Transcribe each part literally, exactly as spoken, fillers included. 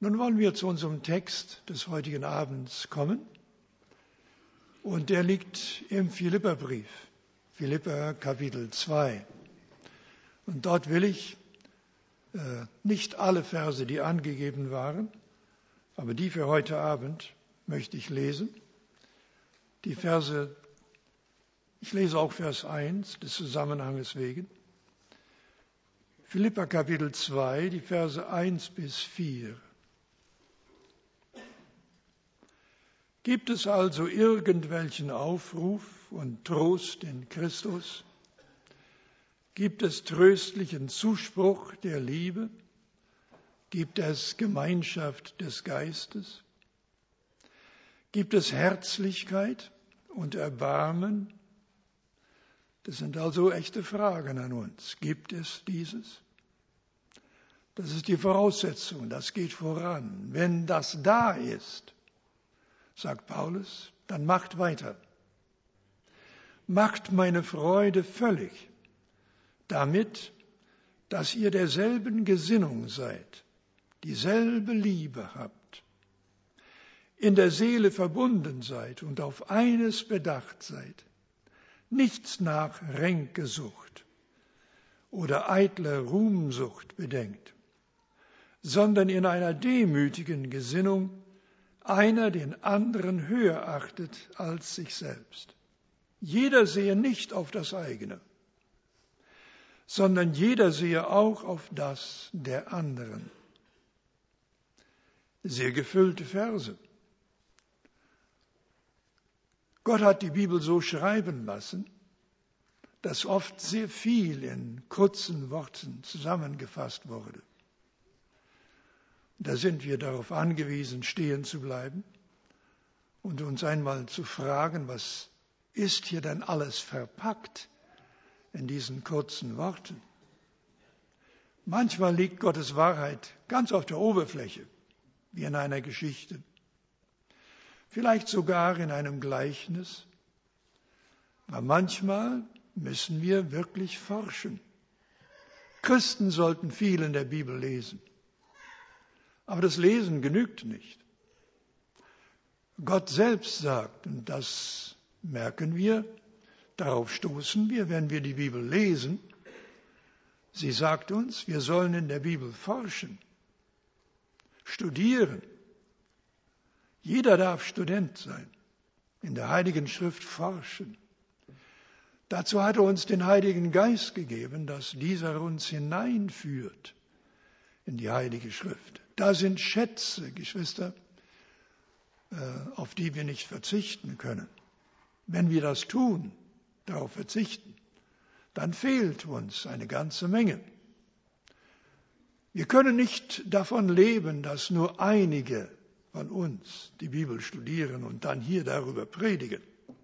Nun wollen wir zu unserem Text des heutigen Abends kommen. Und der liegt im Philipperbrief, Philipper Kapitel zwei. Und dort will ich äh, nicht alle Verse, die angegeben waren, aber die für heute Abend möchte ich lesen. Die Verse, ich lese auch Vers eins des Zusammenhanges wegen. Philipper Kapitel zwei, die Verse eins bis vier. Gibt es also irgendwelchen Aufruf und Trost in Christus? Gibt es tröstlichen Zuspruch der Liebe? Gibt es Gemeinschaft des Geistes? Gibt es Herzlichkeit und Erbarmen? Das sind also echte Fragen an uns. Gibt es dieses? Das ist die Voraussetzung, das geht voran. Wenn das da ist, sagt Paulus, dann macht weiter. Macht meine Freude völlig, damit, dass ihr derselben Gesinnung seid, dieselbe Liebe habt, in der Seele verbunden seid und auf eines bedacht seid, nichts nach Ränkesucht oder eitler Ruhmsucht bedenkt, sondern in einer demütigen Gesinnung einer den anderen höher achtet als sich selbst. Jeder sehe nicht auf das eigene, sondern jeder sehe auch auf das der anderen. Sehr gefüllte Verse. Gott hat die Bibel so schreiben lassen, dass oft sehr viel in kurzen Worten zusammengefasst wurde. Da sind wir darauf angewiesen, stehen zu bleiben und uns einmal zu fragen, was ist hier denn alles verpackt in diesen kurzen Worten? Manchmal liegt Gottes Wahrheit ganz auf der Oberfläche, wie in einer Geschichte, vielleicht sogar in einem Gleichnis, aber manchmal müssen wir wirklich forschen. Christen sollten viel in der Bibel lesen. Aber das Lesen genügt nicht. Gott selbst sagt, und das merken wir, darauf stoßen wir, wenn wir die Bibel lesen, sie sagt uns, wir sollen in der Bibel forschen, studieren. Jeder darf Student sein, in der Heiligen Schrift forschen. Dazu hat er uns den Heiligen Geist gegeben, dass dieser uns hineinführt in die Heilige Schrift. Da sind Schätze, Geschwister, auf die wir nicht verzichten können. Wenn wir das tun, darauf verzichten, dann fehlt uns eine ganze Menge. Wir können nicht davon leben, dass nur einige von uns die Bibel studieren und dann hier darüber predigen,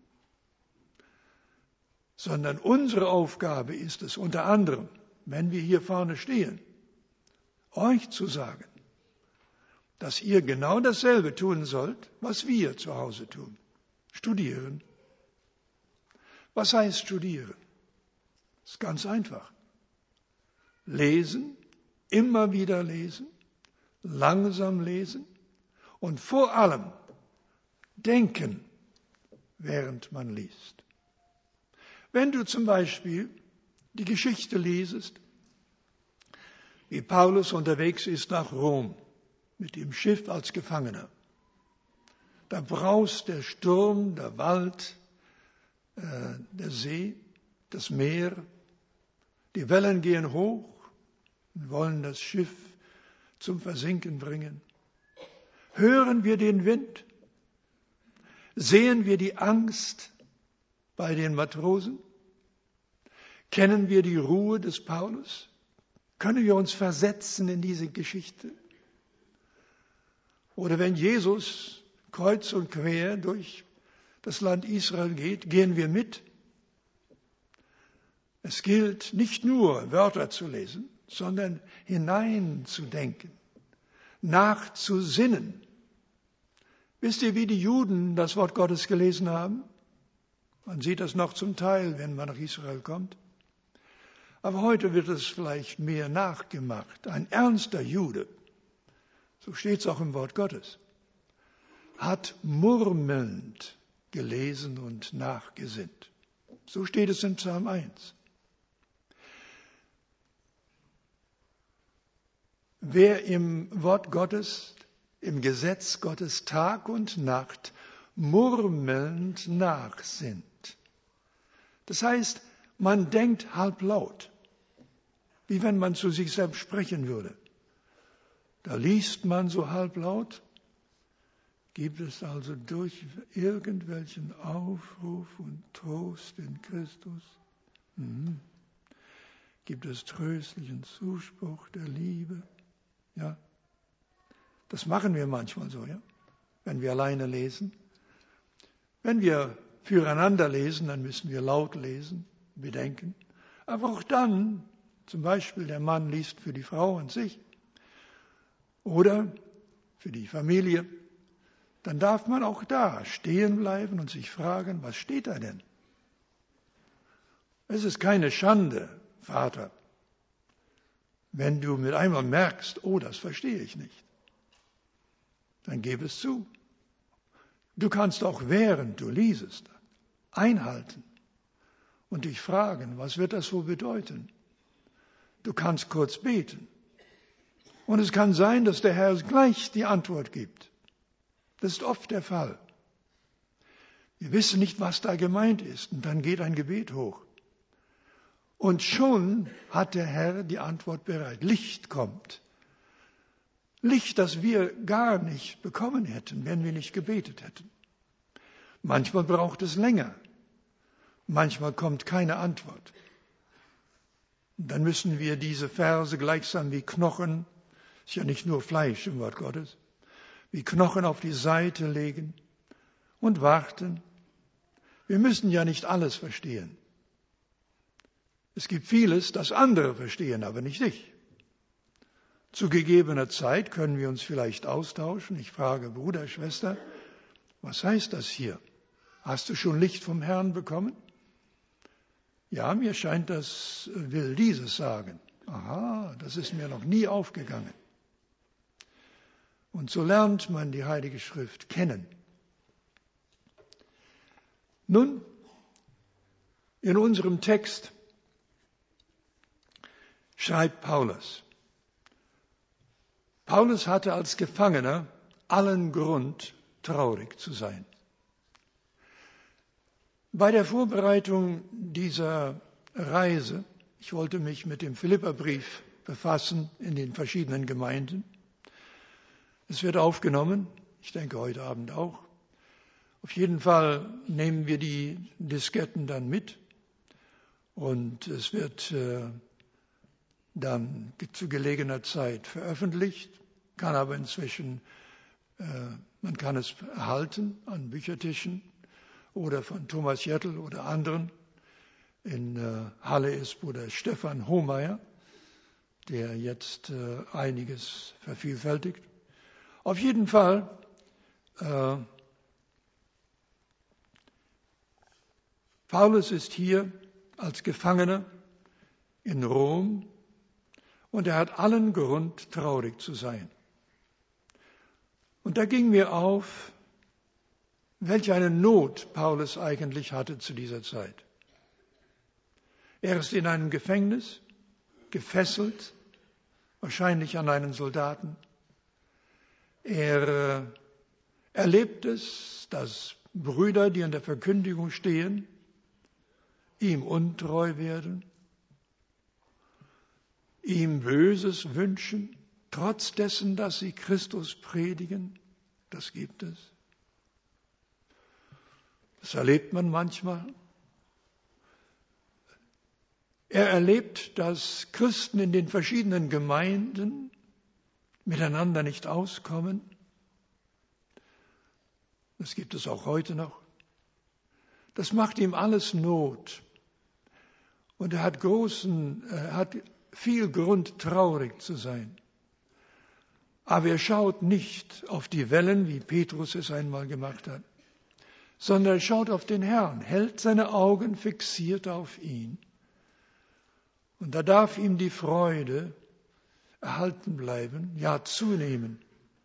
sondern unsere Aufgabe ist es unter anderem, wenn wir hier vorne stehen, euch zu sagen, dass ihr genau dasselbe tun sollt, was wir zu Hause tun. Studieren. Was heißt studieren? Das ist ganz einfach. Lesen, immer wieder lesen, langsam lesen und vor allem denken, während man liest. Wenn du zum Beispiel die Geschichte lesest, wie Paulus unterwegs ist nach Rom, mit dem Schiff als Gefangener. Da braust der Sturm, der Wald, äh, der See, das Meer. Die Wellen gehen hoch und wollen das Schiff zum Versinken bringen. Hören wir den Wind? Sehen wir die Angst bei den Matrosen? Kennen wir die Ruhe des Paulus? Können wir uns versetzen in diese Geschichte? Oder wenn Jesus kreuz und quer durch das Land Israel geht, gehen wir mit. Es gilt nicht nur Wörter zu lesen, sondern hineinzudenken, nachzusinnen. Wisst ihr, wie die Juden das Wort Gottes gelesen haben? Man sieht das noch zum Teil, wenn man nach Israel kommt. Aber heute wird es vielleicht mehr nachgemacht. Ein ernster Jude so steht es auch im Wort Gottes, hat murmelnd gelesen und nachgesinnt. So steht es in Psalm eins. Wer im Wort Gottes, im Gesetz Gottes Tag und Nacht murmelnd nachsinnt. Das heißt, man denkt halblaut, wie wenn man zu sich selbst sprechen würde. Da liest man so halblaut. Gibt es also durch irgendwelchen Aufruf und Trost in Christus? Mhm. Gibt es tröstlichen Zuspruch der Liebe? Ja, das machen wir manchmal so, ja, wenn wir alleine lesen. Wenn wir füreinander lesen, dann müssen wir laut lesen, bedenken. Aber auch dann, zum Beispiel der Mann liest für die Frau und sich oder für die Familie, dann darf man auch da stehen bleiben und sich fragen, was steht da denn? Es ist keine Schande, Vater, wenn du mit einmal merkst, oh, das verstehe ich nicht. Dann gib es zu. Du kannst auch während du liesest einhalten und dich fragen, was wird das wohl bedeuten? Du kannst kurz beten. Und es kann sein, dass der Herr gleich die Antwort gibt. Das ist oft der Fall. Wir wissen nicht, was da gemeint ist. Und dann geht ein Gebet hoch. Und schon hat der Herr die Antwort bereit. Licht kommt. Licht, das wir gar nicht bekommen hätten, wenn wir nicht gebetet hätten. Manchmal braucht es länger. Manchmal kommt keine Antwort. Dann müssen wir diese Verse gleichsam wie Knochen, ist ja nicht nur Fleisch im Wort Gottes, wie Knochen auf die Seite legen und warten. Wir müssen ja nicht alles verstehen. Es gibt vieles, das andere verstehen, aber nicht ich. Zu gegebener Zeit können wir uns vielleicht austauschen. Ich frage Bruder, Schwester, was heißt das hier? Hast du schon Licht vom Herrn bekommen? Ja, mir scheint, das will dieses sagen. Aha, das ist mir noch nie aufgegangen. Und so lernt man die Heilige Schrift kennen. Nun, in unserem Text schreibt Paulus. Paulus hatte als Gefangener allen Grund, traurig zu sein. Bei der Vorbereitung dieser Reise, ich wollte mich mit dem Philipperbrief befassen in den verschiedenen Gemeinden. Es wird aufgenommen, ich denke heute Abend auch. Auf jeden Fall nehmen wir die Disketten dann mit und es wird äh, dann zu gelegener Zeit veröffentlicht, kann aber inzwischen, äh, man kann es erhalten an Büchertischen oder von Thomas Jettel oder anderen. In äh, Halle ist Bruder Stefan Hohmeier, der jetzt äh, einiges vervielfältigt. Auf jeden Fall äh, Paulus ist hier als Gefangener in Rom und er hat allen Grund, traurig zu sein. Und da ging mir auf, welch eine Not Paulus eigentlich hatte zu dieser Zeit. Er ist in einem Gefängnis, gefesselt, wahrscheinlich an einen Soldaten. Er äh, erlebt es, dass Brüder, die in der Verkündigung stehen, ihm untreu werden, ihm Böses wünschen, trotz dessen, dass sie Christus predigen. Das gibt es. Das erlebt man manchmal. Er erlebt, dass Christen in den verschiedenen Gemeinden miteinander nicht auskommen. Das gibt es auch heute noch. Das macht ihm alles Not. Und er hat großen, er hat viel Grund, traurig zu sein. Aber er schaut nicht auf die Wellen, wie Petrus es einmal gemacht hat, sondern er schaut auf den Herrn, hält seine Augen fixiert auf ihn. Und da darf ihm die Freude erhalten bleiben, ja zunehmen,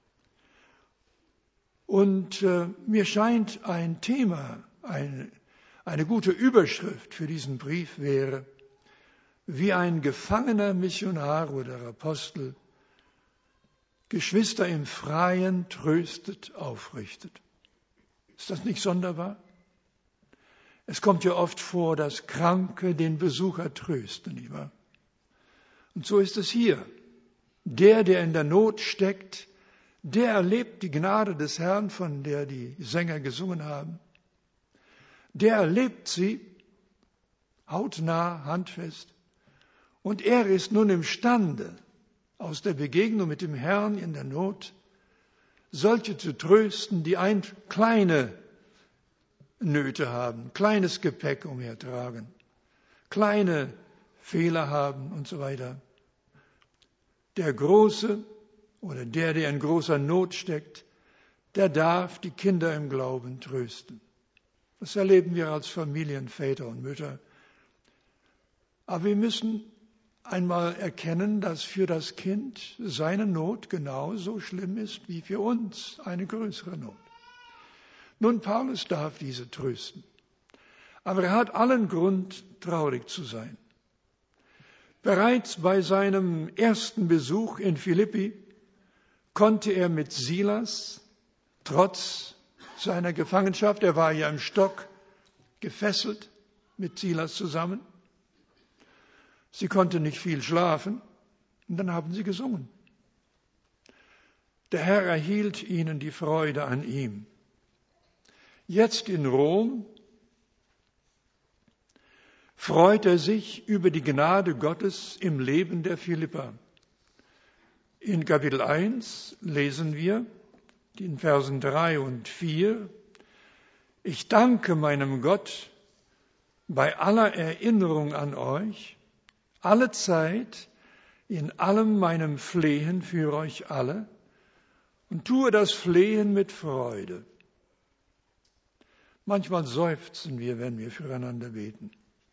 Und äh, mir scheint ein Thema, ein, eine gute Überschrift für diesen Brief wäre, wie ein gefangener Missionar oder Apostel Geschwister im Freien tröstet, aufrichtet. Ist das nicht sonderbar? Es kommt ja oft vor, dass Kranke den Besucher trösten, nicht wahr? Und so ist es hier. Der, der in der Not steckt, der erlebt die Gnade des Herrn, von der die Sänger gesungen haben. Der erlebt sie hautnah, handfest. Und er ist nun imstande, aus der Begegnung mit dem Herrn in der Not, solche zu trösten, die ein kleine Nöte haben, kleines Gepäck umhertragen, kleine Fehler haben und so weiter. Der Große oder der, der in großer Not steckt, der darf die Kinder im Glauben trösten. Das erleben wir als Familienväter und Mütter. Aber wir müssen einmal erkennen, dass für das Kind seine Not genauso schlimm ist wie für uns eine größere Not. Nun, Paulus darf diese trösten, aber er hat allen Grund, traurig zu sein. Bereits bei seinem ersten Besuch in Philippi konnte er mit Silas, trotz seiner Gefangenschaft, er war ja im Stock gefesselt mit Silas zusammen, sie konnte nicht viel schlafen und dann haben sie gesungen. Der Herr erhielt ihnen die Freude an ihm. Jetzt in Rom freut er sich über die Gnade Gottes im Leben der Philipper. In Kapitel eins lesen wir in Versen drei und vier, ich danke meinem Gott bei aller Erinnerung an euch, alle Zeit, in allem meinem Flehen für euch alle und tue das Flehen mit Freude. Manchmal seufzen wir, wenn wir füreinander beten.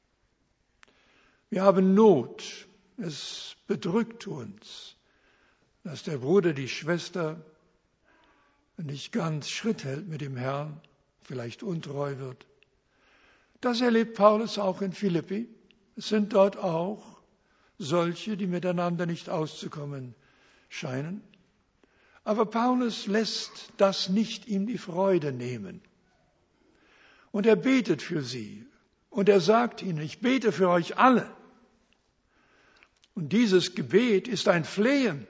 Wir haben Not, es bedrückt uns, dass der Bruder, die Schwester nicht ganz Schritt hält mit dem Herrn, vielleicht untreu wird. Das erlebt Paulus auch in Philippi. Es sind dort auch solche, die miteinander nicht auszukommen scheinen. Aber Paulus lässt das nicht ihm die Freude nehmen. Und er betet für sie. Und er sagt ihnen, ich bete für euch alle. Und dieses Gebet ist ein Flehen.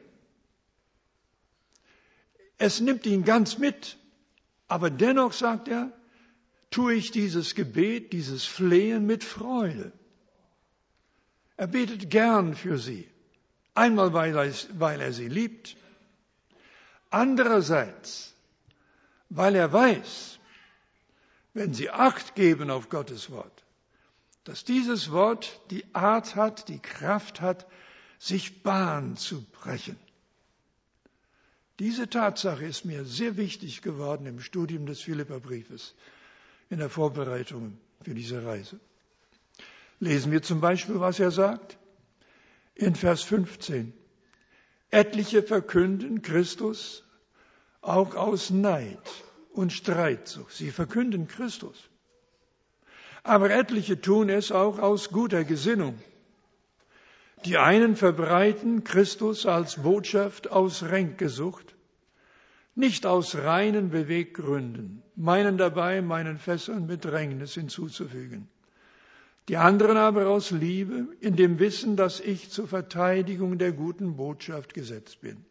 Es nimmt ihn ganz mit. Aber dennoch, sagt er, tue ich dieses Gebet, dieses Flehen mit Freude. Er betet gern für sie. Einmal, weil er, weil er sie liebt. Andererseits, weil er weiß, wenn sie Acht geben auf Gottes Wort, dass dieses Wort die Art hat, die Kraft hat, sich Bahn zu brechen. Diese Tatsache ist mir sehr wichtig geworden im Studium des Philipperbriefes, in der Vorbereitung für diese Reise. Lesen wir zum Beispiel, was er sagt in Vers fünfzehn. Etliche verkünden Christus auch aus Neid und Streitsucht. Sie verkünden Christus. Aber etliche tun es auch aus guter Gesinnung. Die einen verbreiten Christus als Botschaft aus Ränkesucht, nicht aus reinen Beweggründen, meinen dabei, meinen Fesseln Bedrängnis hinzuzufügen. Die anderen aber aus Liebe, in dem Wissen, dass ich zur Verteidigung der guten Botschaft gesetzt bin.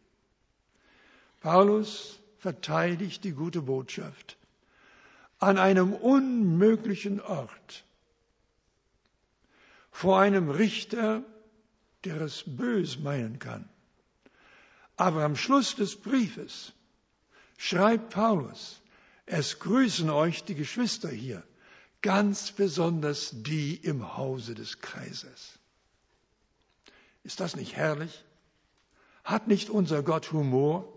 Paulus verteidigt die gute Botschaft an einem unmöglichen Ort, vor einem Richter, der es bös meinen kann. Aber am Schluss des Briefes schreibt Paulus, es grüßen euch die Geschwister hier, ganz besonders die im Hause des Kaisers. Ist das nicht herrlich? Hat nicht unser Gott Humor?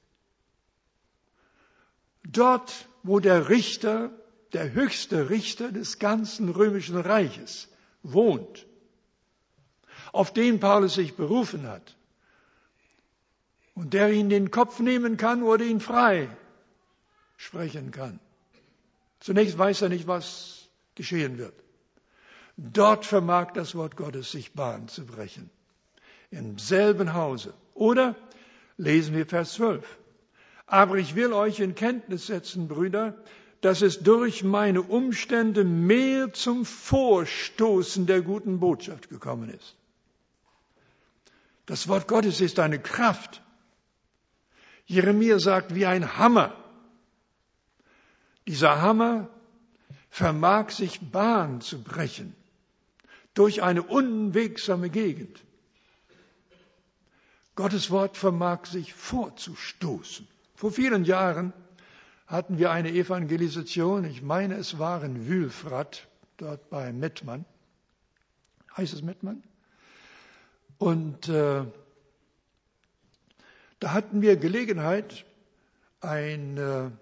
Dort, wo der Richter, der höchste Richter des ganzen römischen Reiches wohnt, auf den Paulus sich berufen hat und der ihn den Kopf nehmen kann oder ihn frei sprechen kann. Zunächst weiß er nicht, was geschehen wird. Dort vermag das Wort Gottes sich Bahn zu brechen. Im selben Hause. Oder lesen wir Vers zwölf. Aber ich will euch in Kenntnis setzen, Brüder, dass es durch meine Umstände mehr zum Vorstoßen der guten Botschaft gekommen ist. Das Wort Gottes ist eine Kraft. Jeremia sagt, wie ein Hammer. Dieser Hammer vermag sich Bahn zu brechen durch eine unwegsame Gegend. Gottes Wort vermag sich vorzustoßen. Vor vielen Jahren hatten wir eine Evangelisation, ich meine, es war in Wülfrath, dort bei Mettmann. Heißt es Mettmann? Und äh, da hatten wir Gelegenheit, ein äh,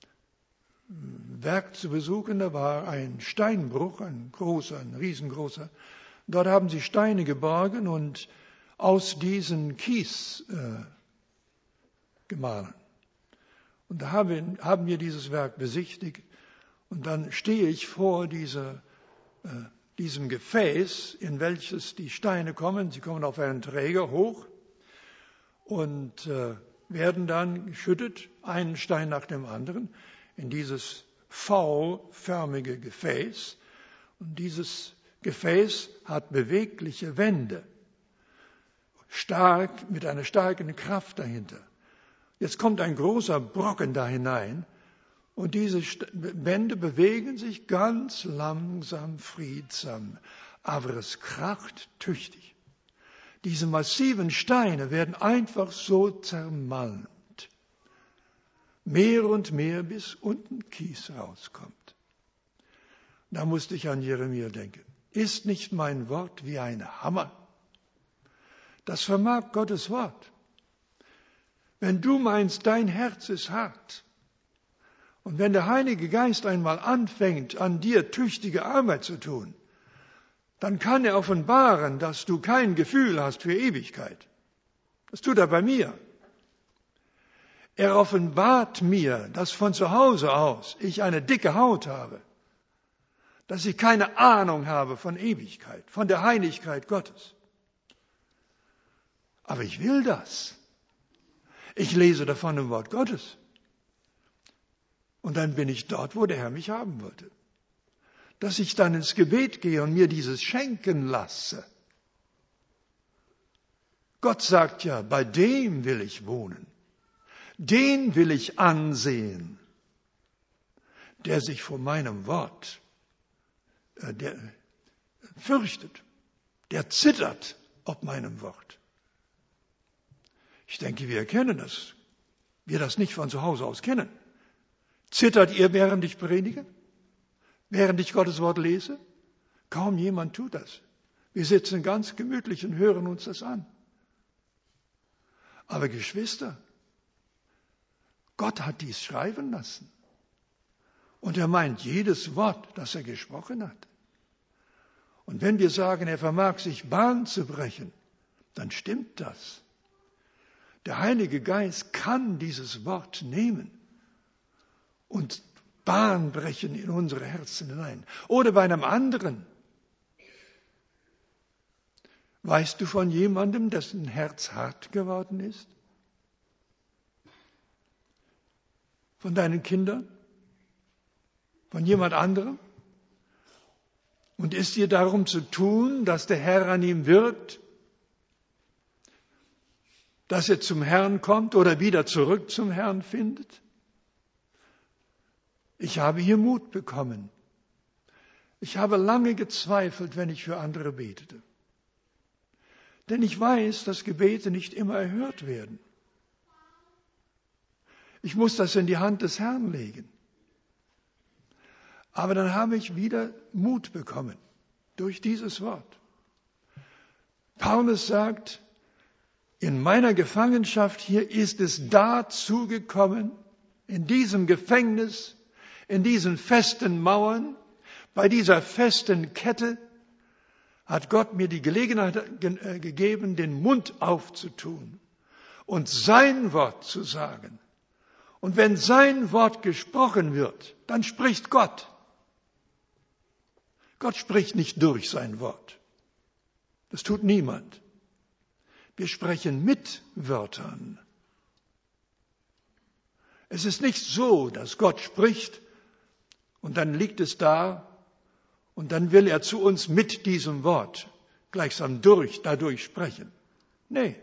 Werk zu besuchen. Da war ein Steinbruch, ein großer, ein riesengroßer. Dort haben sie Steine geborgen und aus diesen Kies äh, gemahlen. Und da haben, haben wir dieses Werk besichtigt. Und dann stehe ich vor dieser, äh, diesem Gefäß, in welches die Steine kommen. Sie kommen auf einen Träger hoch und äh, werden dann geschüttet, einen Stein nach dem anderen, in dieses V-förmige Gefäß. Und dieses Gefäß hat bewegliche Wände, stark, mit einer starken Kraft dahinter. Jetzt kommt ein großer Brocken da hinein und diese Wände bewegen sich ganz langsam, friedsam, aber es kracht tüchtig. Diese massiven Steine werden einfach so zermalmt. Mehr und mehr, bis unten Kies rauskommt. Da musste ich an Jeremia denken. Ist nicht mein Wort wie ein Hammer? Das vermag Gottes Wort. Wenn du meinst, dein Herz ist hart, und wenn der Heilige Geist einmal anfängt, an dir tüchtige Arbeit zu tun, dann kann er offenbaren, dass du kein Gefühl hast für Ewigkeit. Das tut er bei mir. Er offenbart mir, dass von zu Hause aus ich eine dicke Haut habe, dass ich keine Ahnung habe von Ewigkeit, von der Heiligkeit Gottes. Aber ich will das. Ich lese davon im Wort Gottes. Und dann bin ich dort, wo der Herr mich haben wollte. Dass ich dann ins Gebet gehe und mir dieses schenken lasse. Gott sagt ja, bei dem will ich wohnen. Den will ich ansehen, der sich vor meinem Wort äh, der fürchtet, der zittert ob meinem Wort. Ich denke, wir erkennen das. Wir das nicht von zu Hause aus kennen. Zittert ihr, während ich predige? Während ich Gottes Wort lese? Kaum jemand tut das. Wir sitzen ganz gemütlich und hören uns das an. Aber Geschwister, Gott hat dies schreiben lassen. Und er meint jedes Wort, das er gesprochen hat. Und wenn wir sagen, er vermag sich Bahn zu brechen, dann stimmt das. Der Heilige Geist kann dieses Wort nehmen und Bahn brechen in unsere Herzen hinein. Oder bei einem anderen. Weißt du von jemandem, dessen Herz hart geworden ist? Von deinen Kindern? Von jemand anderem? Und ist dir darum zu tun, dass der Herr an ihm wirkt? Dass er zum Herrn kommt oder wieder zurück zum Herrn findet? Ich habe hier Mut bekommen. Ich habe lange gezweifelt, wenn ich für andere betete. Denn ich weiß, dass Gebete nicht immer erhört werden. Ich muss das in die Hand des Herrn legen. Aber dann habe ich wieder Mut bekommen durch dieses Wort. Paulus sagt, in meiner Gefangenschaft hier ist es dazu gekommen, in diesem Gefängnis, in diesen festen Mauern, bei dieser festen Kette, hat Gott mir die Gelegenheit ge- gegeben, den Mund aufzutun und sein Wort zu sagen. Und wenn sein Wort gesprochen wird, dann spricht Gott. Gott spricht nicht durch sein Wort. Das tut niemand. Wir sprechen mit Wörtern. Es ist nicht so, dass Gott spricht und dann liegt es da und dann will er zu uns mit diesem Wort gleichsam durch, dadurch sprechen. Nee.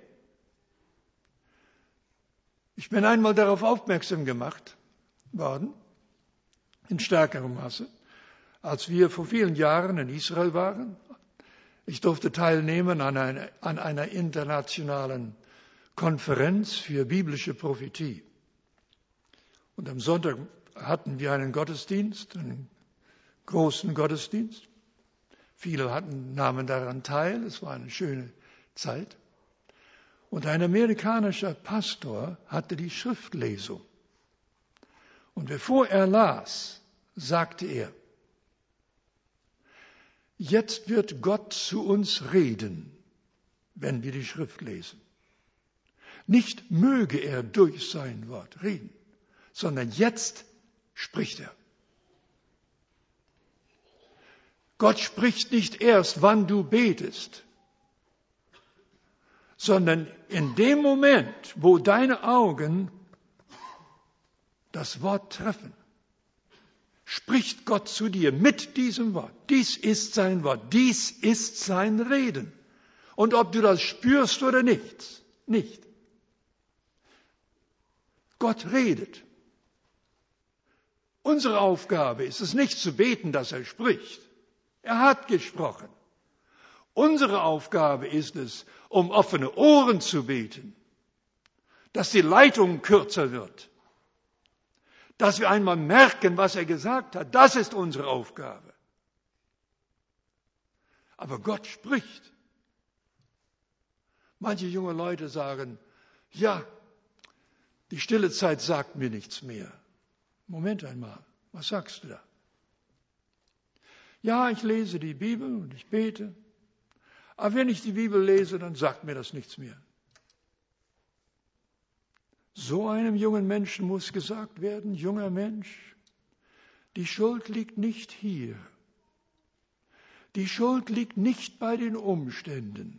Ich bin einmal darauf aufmerksam gemacht worden, in stärkerem Maße, als wir vor vielen Jahren in Israel waren. Ich durfte teilnehmen an einer, an einer internationalen Konferenz für biblische Prophetie. Und am Sonntag hatten wir einen Gottesdienst, einen großen Gottesdienst. Viele hatten, nahmen daran teil, es war eine schöne Zeit. Und ein amerikanischer Pastor hatte die Schriftlesung. Und bevor er las, sagte er, jetzt wird Gott zu uns reden, wenn wir die Schrift lesen. Nicht möge er durch sein Wort reden, sondern jetzt spricht er. Gott spricht nicht erst, wann du betest, sondern in dem Moment, wo deine Augen das Wort treffen, spricht Gott zu dir mit diesem Wort. Dies ist sein Wort, dies ist sein Reden. Und ob du das spürst oder nicht, nicht. Gott redet. Unsere Aufgabe ist es nicht zu beten, dass er spricht. Er hat gesprochen. Unsere Aufgabe ist es, um offene Ohren zu beten, dass die Leitung kürzer wird, dass wir einmal merken, was er gesagt hat. Das ist unsere Aufgabe. Aber Gott spricht. Manche junge Leute sagen, ja, die stille Zeit sagt mir nichts mehr. Moment einmal, was sagst du da? Ja, ich lese die Bibel und ich bete. Aber wenn ich die Bibel lese, dann sagt mir das nichts mehr. So einem jungen Menschen muss gesagt werden, junger Mensch, die Schuld liegt nicht hier. Die Schuld liegt nicht bei den Umständen.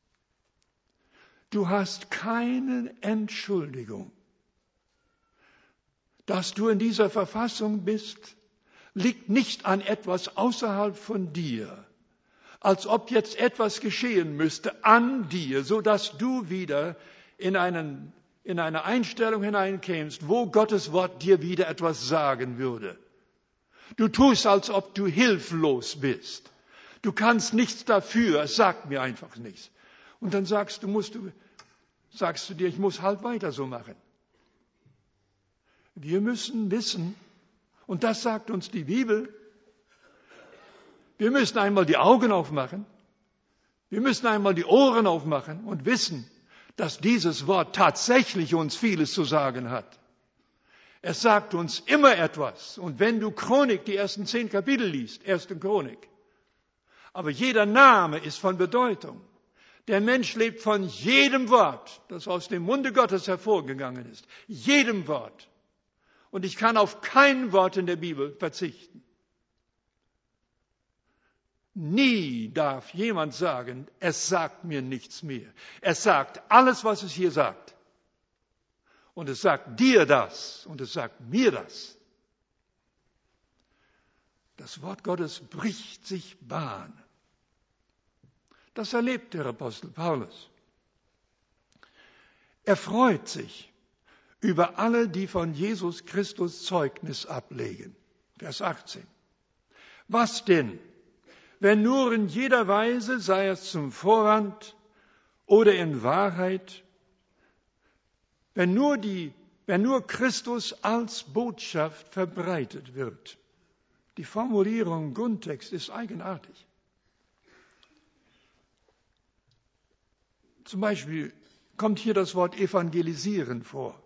Du hast keine Entschuldigung. Dass du in dieser Verfassung bist, liegt nicht an etwas außerhalb von dir, als ob jetzt etwas geschehen müsste an dir, so dass du wieder in, einen, in eine Einstellung hineinkämst, wo Gottes Wort dir wieder etwas sagen würde. Du tust, als ob du hilflos bist. Du kannst nichts dafür, es sagt mir einfach nichts. Und dann sagst du, musst du, sagst du dir, ich muss halt weiter so machen. Wir müssen wissen, und das sagt uns die Bibel, wir müssen einmal die Augen aufmachen, wir müssen einmal die Ohren aufmachen und wissen, dass dieses Wort tatsächlich uns vieles zu sagen hat. Es sagt uns immer etwas. Und wenn du Chronik, die ersten zehn Kapitel liest, erste Chronik, aber jeder Name ist von Bedeutung. Der Mensch lebt von jedem Wort, das aus dem Munde Gottes hervorgegangen ist. Jedem Wort. Und ich kann auf kein Wort in der Bibel verzichten. Nie darf jemand sagen, es sagt mir nichts mehr. Es sagt alles, was es hier sagt. Und es sagt dir das und es sagt mir das. Das Wort Gottes bricht sich Bahn. Das erlebt der Apostel Paulus. Er freut sich über alle, die von Jesus Christus Zeugnis ablegen. Vers achtzehn. Was denn, wenn nur in jeder Weise, sei es zum Vorwand oder in Wahrheit, wenn nur, die, wenn nur Christus als Botschaft verbreitet wird? Die Formulierung im Grundtext ist eigenartig. Zum Beispiel kommt hier das Wort evangelisieren vor.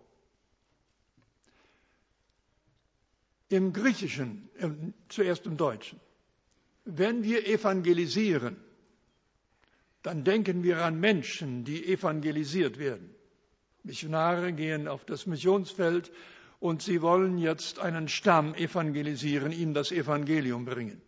Im Griechischen, im, zuerst im Deutschen. Wenn wir evangelisieren, dann denken wir an Menschen, die evangelisiert werden. Missionare gehen auf das Missionsfeld und sie wollen jetzt einen Stamm evangelisieren, ihm das Evangelium bringen.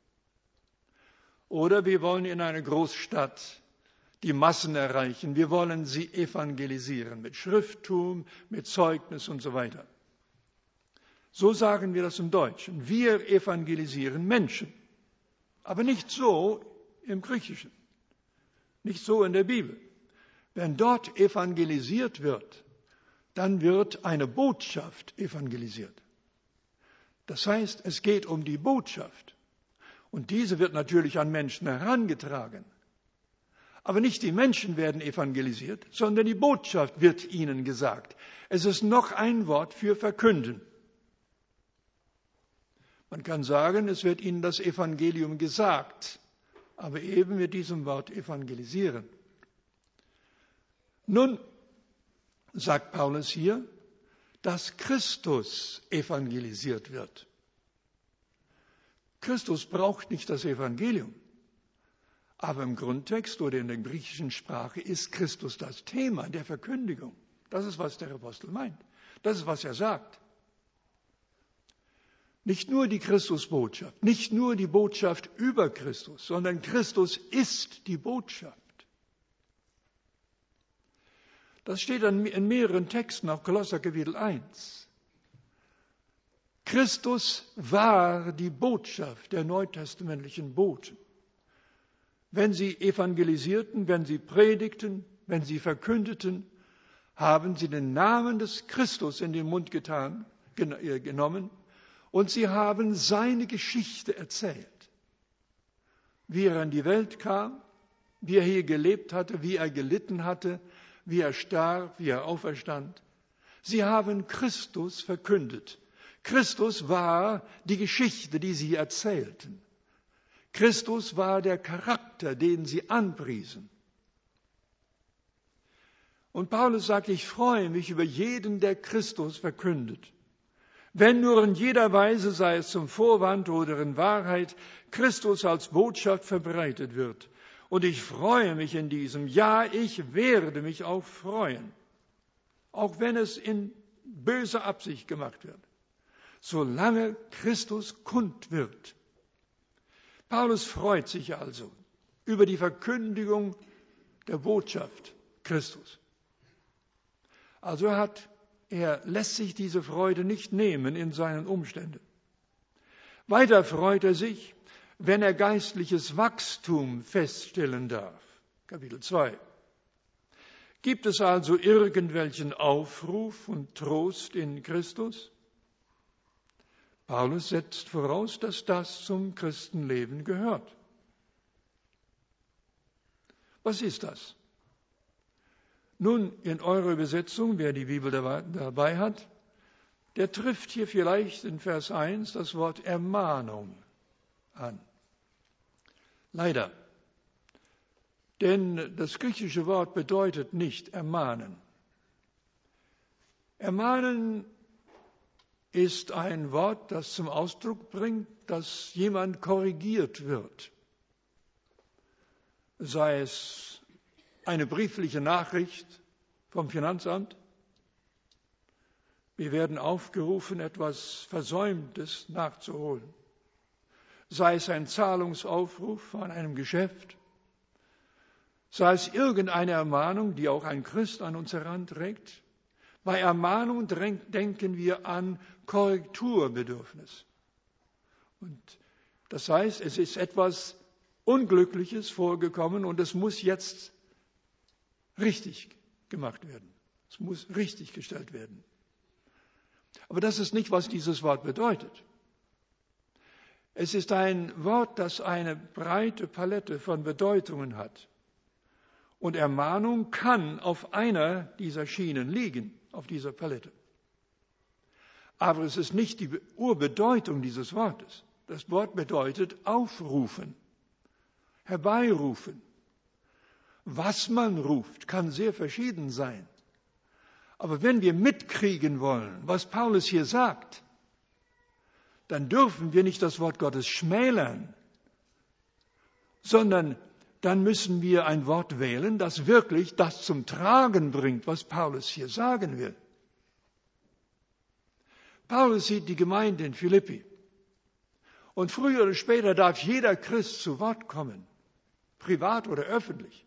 Oder wir wollen in einer Großstadt die Massen erreichen. Wir wollen sie evangelisieren mit Schrifttum, mit Zeugnis und so weiter. So sagen wir das im Deutschen. Wir evangelisieren Menschen. Aber nicht so im Griechischen. Nicht so in der Bibel. Wenn dort evangelisiert wird, dann wird eine Botschaft evangelisiert. Das heißt, es geht um die Botschaft. Und diese wird natürlich an Menschen herangetragen. Aber nicht die Menschen werden evangelisiert, sondern die Botschaft wird ihnen gesagt. Es ist noch ein Wort für verkünden. Man kann sagen, es wird ihnen das Evangelium gesagt, aber eben mit diesem Wort evangelisieren. Nun sagt Paulus hier, dass Christus evangelisiert wird. Christus braucht nicht das Evangelium. Aber im Grundtext oder in der griechischen Sprache ist Christus das Thema der Verkündigung. Das ist, was der Apostel meint. Das ist, was er sagt. Nicht nur die Christusbotschaft, nicht nur die Botschaft über Christus, sondern Christus ist die Botschaft. Das steht in mehreren Texten, auch Kolosser Kapitel eins. Christus war die Botschaft der neutestamentlichen Boten. Wenn sie evangelisierten, wenn sie predigten, wenn sie verkündeten, haben sie den Namen des Christus in den Mund getan, genommen und sie haben seine Geschichte erzählt. Wie er in die Welt kam, wie er hier gelebt hatte, wie er gelitten hatte, wie er starb, wie er auferstand. Sie haben Christus verkündet. Christus war die Geschichte, die sie erzählten. Christus war der Charakter, den sie anpriesen. Und Paulus sagt, ich freue mich über jeden, der Christus verkündet. Wenn nur in jeder Weise, sei es zum Vorwand oder in Wahrheit, Christus als Botschaft verbreitet wird. Und ich freue mich in diesem. Ja, ich werde mich auch freuen. Auch wenn es in böser Absicht gemacht wird. Solange Christus kund wird. Paulus freut sich also über die Verkündigung der Botschaft Christus. Also er, hat, er lässt sich diese Freude nicht nehmen in seinen Umständen. Weiter freut er sich, wenn er geistliches Wachstum feststellen darf. Kapitel zwei. Gibt es also irgendwelchen Aufruf und Trost in Christus? Paulus setzt voraus, dass das zum Christenleben gehört. Was ist das? Nun, in eurer Übersetzung, wer die Bibel dabei hat, der trifft hier vielleicht in Vers eins das Wort Ermahnung an. Leider. Denn das griechische Wort bedeutet nicht ermahnen. Ermahnen ist ein Wort, das zum Ausdruck bringt, dass jemand korrigiert wird. Sei es eine briefliche Nachricht vom Finanzamt. Wir werden aufgerufen, etwas Versäumtes nachzuholen. Sei es ein Zahlungsaufruf von einem Geschäft. Sei es irgendeine Ermahnung, die auch ein Christ an uns heranträgt. Bei Ermahnung denken wir an Korrekturbedürfnis. Und das heißt, es ist etwas Unglückliches vorgekommen und es muss jetzt richtig gemacht werden. Es muss richtig gestellt werden. Aber das ist nicht, was dieses Wort bedeutet. Es ist ein Wort, das eine breite Palette von Bedeutungen hat. Und Ermahnung kann auf einer dieser Schienen liegen, auf dieser Palette. Aber es ist nicht die Urbedeutung dieses Wortes. Das Wort bedeutet aufrufen, herbeirufen. Was man ruft, kann sehr verschieden sein. Aber wenn wir mitkriegen wollen, was Paulus hier sagt, dann dürfen wir nicht das Wort Gottes schmälern, sondern dann müssen wir ein Wort wählen, das wirklich das zum Tragen bringt, was Paulus hier sagen will. Paulus sieht die Gemeinde in Philippi. Und früher oder später darf jeder Christ zu Wort kommen, privat oder öffentlich.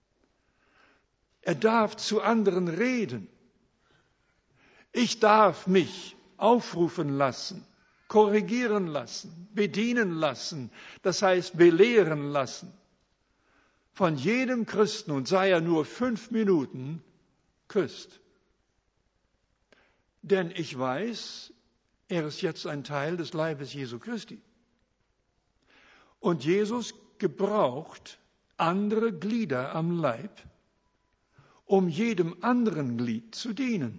Er darf zu anderen reden. Ich darf mich aufrufen lassen, korrigieren lassen, bedienen lassen, das heißt belehren lassen. Von jedem Christen, und sei er nur fünf Minuten Christ. Denn ich weiß, er ist jetzt ein Teil des Leibes Jesu Christi. Und Jesus gebraucht andere Glieder am Leib, um jedem anderen Glied zu dienen.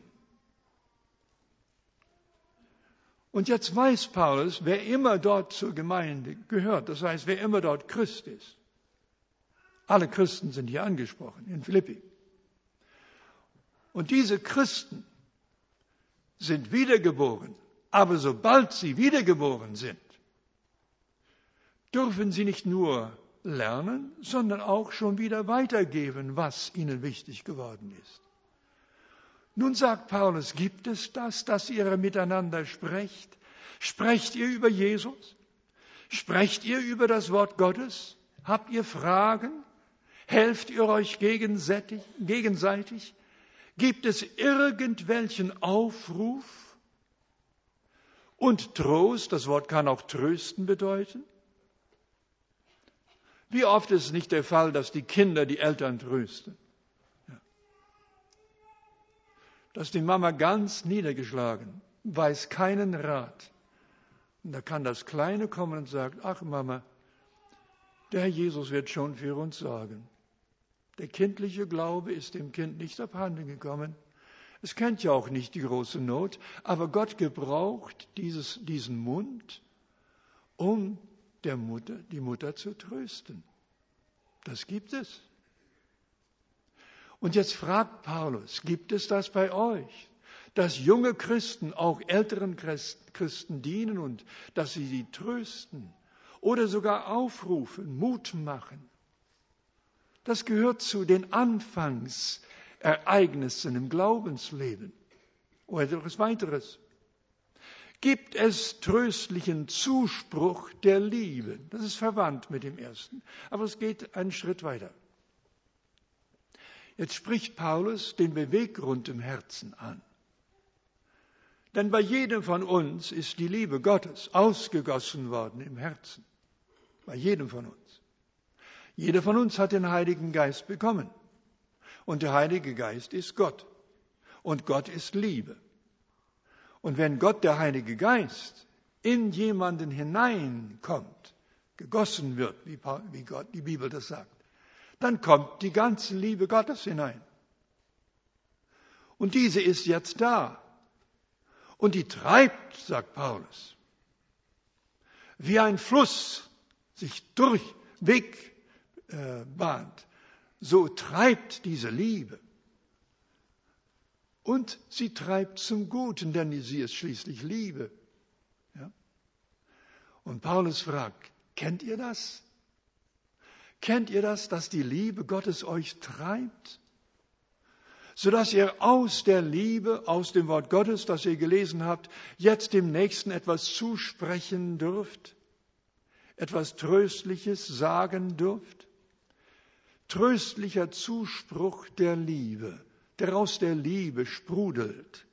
Und jetzt weiß Paulus, wer immer dort zur Gemeinde gehört, das heißt, wer immer dort Christ ist. Alle Christen sind hier angesprochen in Philippi. Und diese Christen sind wiedergeboren. Aber sobald sie wiedergeboren sind, dürfen sie nicht nur lernen, sondern auch schon wieder weitergeben, was ihnen wichtig geworden ist. Nun sagt Paulus, gibt es das, dass ihr miteinander sprecht? Sprecht ihr über Jesus? Sprecht ihr über das Wort Gottes? Habt ihr Fragen? Helft ihr euch gegenseitig? gegenseitig? Gibt es irgendwelchen Aufruf und Trost? Das Wort kann auch trösten bedeuten. Wie oft ist es nicht der Fall, dass die Kinder die Eltern trösten? Ja. Dass die Mama ganz niedergeschlagen, weiß keinen Rat. Und da kann das Kleine kommen und sagt, ach Mama, der Herr Jesus wird schon für uns sorgen. Der kindliche Glaube ist dem Kind nicht abhanden gekommen. Es kennt ja auch nicht die große Not, aber Gott gebraucht dieses, diesen Mund, um der Mutter, die Mutter zu trösten. Das gibt es. Und jetzt fragt Paulus, gibt es das bei euch? Dass junge Christen auch älteren Christen dienen und dass sie sie trösten oder sogar aufrufen, Mut machen. Das gehört zu den Anfangsereignissen im Glaubensleben. Oder etwas weiteres. Gibt es tröstlichen Zuspruch der Liebe? Das ist verwandt mit dem ersten. Aber es geht einen Schritt weiter. Jetzt spricht Paulus den Beweggrund im Herzen an. Denn bei jedem von uns ist die Liebe Gottes ausgegossen worden im Herzen. Bei jedem von uns. Jeder von uns hat den Heiligen Geist bekommen. Und der Heilige Geist ist Gott. Und Gott ist Liebe. Und wenn Gott, der Heilige Geist, in jemanden hineinkommt, gegossen wird, wie Gott, die Bibel das sagt, dann kommt die ganze Liebe Gottes hinein. Und diese ist jetzt da. Und die treibt, sagt Paulus, wie ein Fluss sich durch Weg äh, bahnt. So treibt diese Liebe. Und sie treibt zum Guten, denn sie ist schließlich Liebe. Ja? Und Paulus fragt, kennt ihr das? Kennt ihr das, dass die Liebe Gottes euch treibt? Sodass ihr aus der Liebe, aus dem Wort Gottes, das ihr gelesen habt, jetzt dem Nächsten etwas zusprechen dürft? Etwas Tröstliches sagen dürft? Tröstlicher Zuspruch der Liebe, der aus der Liebe sprudelt.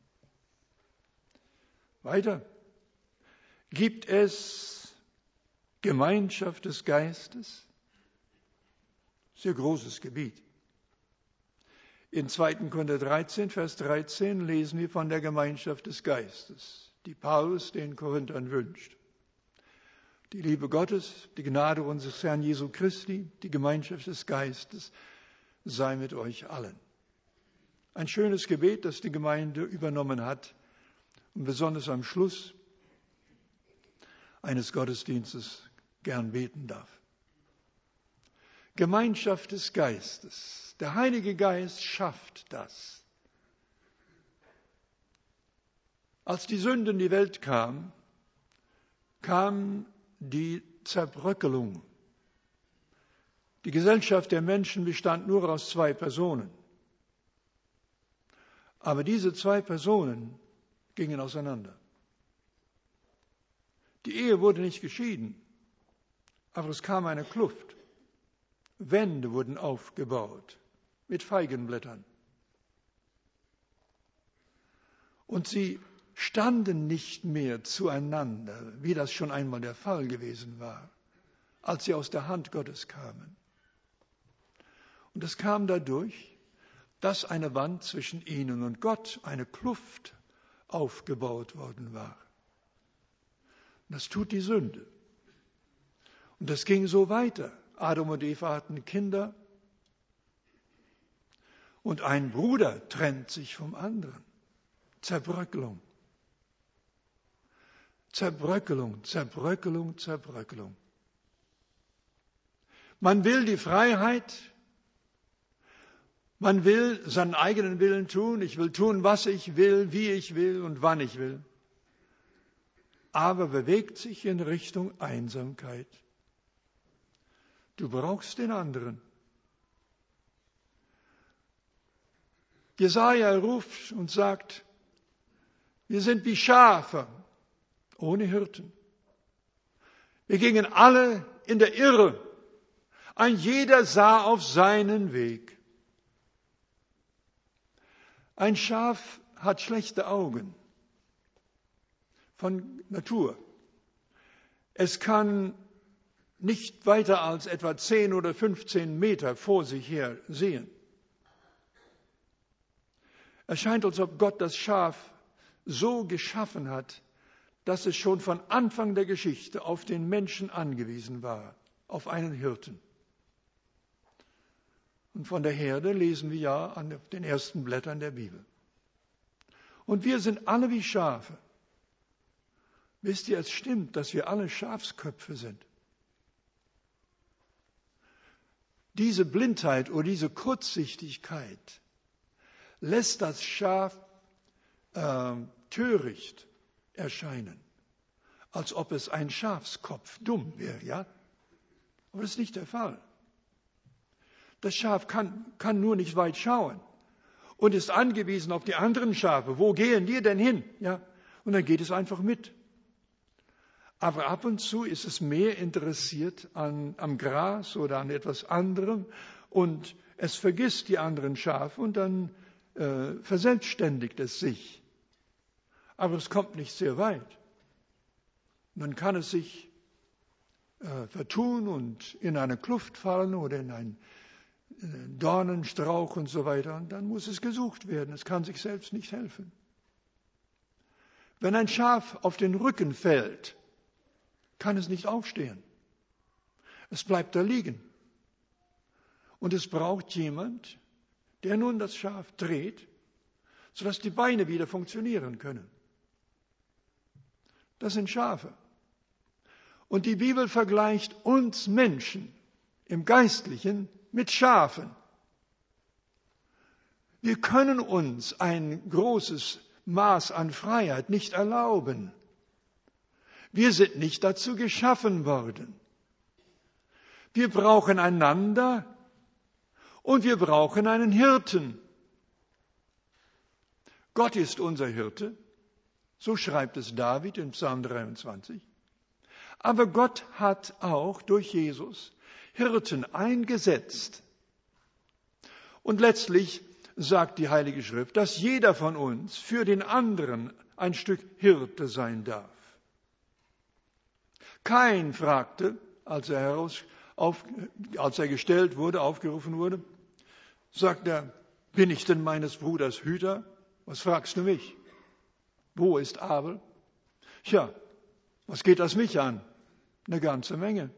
Weiter. Gibt es Gemeinschaft des Geistes? Sehr großes Gebiet. In zweiten Korinther dreizehn, Vers dreizehn lesen wir von der Gemeinschaft des Geistes, die Paulus den Korinthern wünscht. Die Liebe Gottes, die Gnade unseres Herrn Jesu Christi, die Gemeinschaft des Geistes sei mit euch allen. Ein schönes Gebet, das die Gemeinde übernommen hat und besonders am Schluss eines Gottesdienstes gern beten darf. Gemeinschaft des Geistes. Der Heilige Geist schafft das. Als die Sünde in die Welt kam, kam die Zerbröckelung. Die Gesellschaft der Menschen bestand nur aus zwei Personen. Aber diese zwei Personen gingen auseinander. Die Ehe wurde nicht geschieden, aber es kam eine Kluft. Wände wurden aufgebaut mit Feigenblättern. Und sie standen nicht mehr zueinander, wie das schon einmal der Fall gewesen war, als sie aus der Hand Gottes kamen. Und es kam dadurch, dass eine Wand zwischen ihnen und Gott, eine Kluft, aufgebaut worden war. Das tut die Sünde. Und das ging so weiter. Adam und Eva hatten Kinder und ein Bruder trennt sich vom anderen. Zerbröckelung. Zerbröckelung, Zerbröckelung, Zerbröckelung. Man will die Freiheit, man will seinen eigenen Willen tun. Ich will tun, was ich will, wie ich will und wann ich will. Aber bewegt sich in Richtung Einsamkeit. Du brauchst den anderen. Jesaja ruft und sagt, wir sind wie Schafe ohne Hirten. Wir gingen alle in der Irre. Ein jeder sah auf seinen Weg. Ein Schaf hat schlechte Augen von Natur. Es kann nicht weiter als etwa zehn oder fünfzehn Meter vor sich her sehen. Es scheint, als ob Gott das Schaf so geschaffen hat, dass es schon von Anfang der Geschichte auf den Menschen angewiesen war, auf einen Hirten. Und von der Herde lesen wir ja an den ersten Blättern der Bibel. Und wir sind alle wie Schafe. Wisst ihr, es stimmt, dass wir alle Schafsköpfe sind. Diese Blindheit oder diese Kurzsichtigkeit lässt das Schaf äh, töricht erscheinen, als ob es ein Schafskopf dumm wäre, ja? Aber das ist nicht der Fall. Das Schaf kann, kann nur nicht weit schauen und ist angewiesen auf die anderen Schafe. Wo gehen die denn hin? Ja? Und dann geht es einfach mit. Aber ab und zu ist es mehr interessiert an, am Gras oder an etwas anderem und es vergisst die anderen Schafe und dann äh, verselbstständigt es sich. Aber es kommt nicht sehr weit. Und dann kann es sich äh, vertun und in eine Kluft fallen oder in einen äh, Dornenstrauch und so weiter. Und dann muss es gesucht werden. Es kann sich selbst nicht helfen. Wenn ein Schaf auf den Rücken fällt, kann es nicht aufstehen. Es bleibt da liegen. Und es braucht jemand, der nun das Schaf dreht, sodass die Beine wieder funktionieren können. Das sind Schafe. Und die Bibel vergleicht uns Menschen im Geistlichen mit Schafen. Wir können uns ein großes Maß an Freiheit nicht erlauben. Wir sind nicht dazu geschaffen worden. Wir brauchen einander und wir brauchen einen Hirten. Gott ist unser Hirte, so schreibt es David in Psalm dreiundzwanzig. Aber Gott hat auch durch Jesus Hirten eingesetzt. Und letztlich sagt die Heilige Schrift, dass jeder von uns für den anderen ein Stück Hirte sein darf. Kain fragte, als er, heraus, auf, als er gestellt wurde, aufgerufen wurde, sagt er, bin ich denn meines Bruders Hüter? Was fragst du mich? Wo ist Abel? Tja, was geht das mich an? Eine ganze Menge.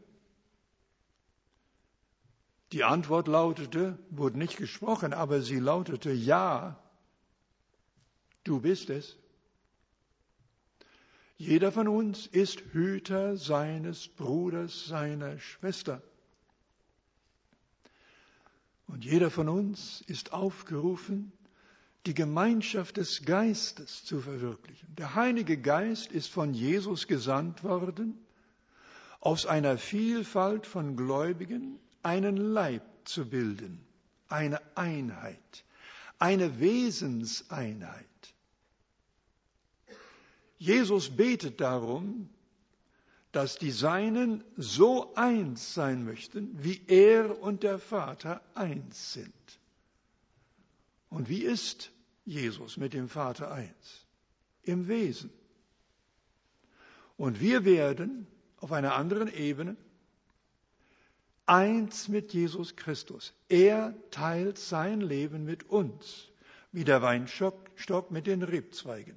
Die Antwort lautete, wurde nicht gesprochen, aber sie lautete, ja, du bist es. Jeder von uns ist Hüter seines Bruders, seiner Schwester. Und jeder von uns ist aufgerufen, die Gemeinschaft des Geistes zu verwirklichen. Der Heilige Geist ist von Jesus gesandt worden, aus einer Vielfalt von Gläubigen einen Leib zu bilden, eine Einheit, eine Wesenseinheit. Jesus betet darum, dass die Seinen so eins sein möchten, wie er und der Vater eins sind. Und wie ist Jesus mit dem Vater eins? Im Wesen. Und wir werden auf einer anderen Ebene eins mit Jesus Christus. Er teilt sein Leben mit uns, wie der Weinstock mit den Rebzweigen.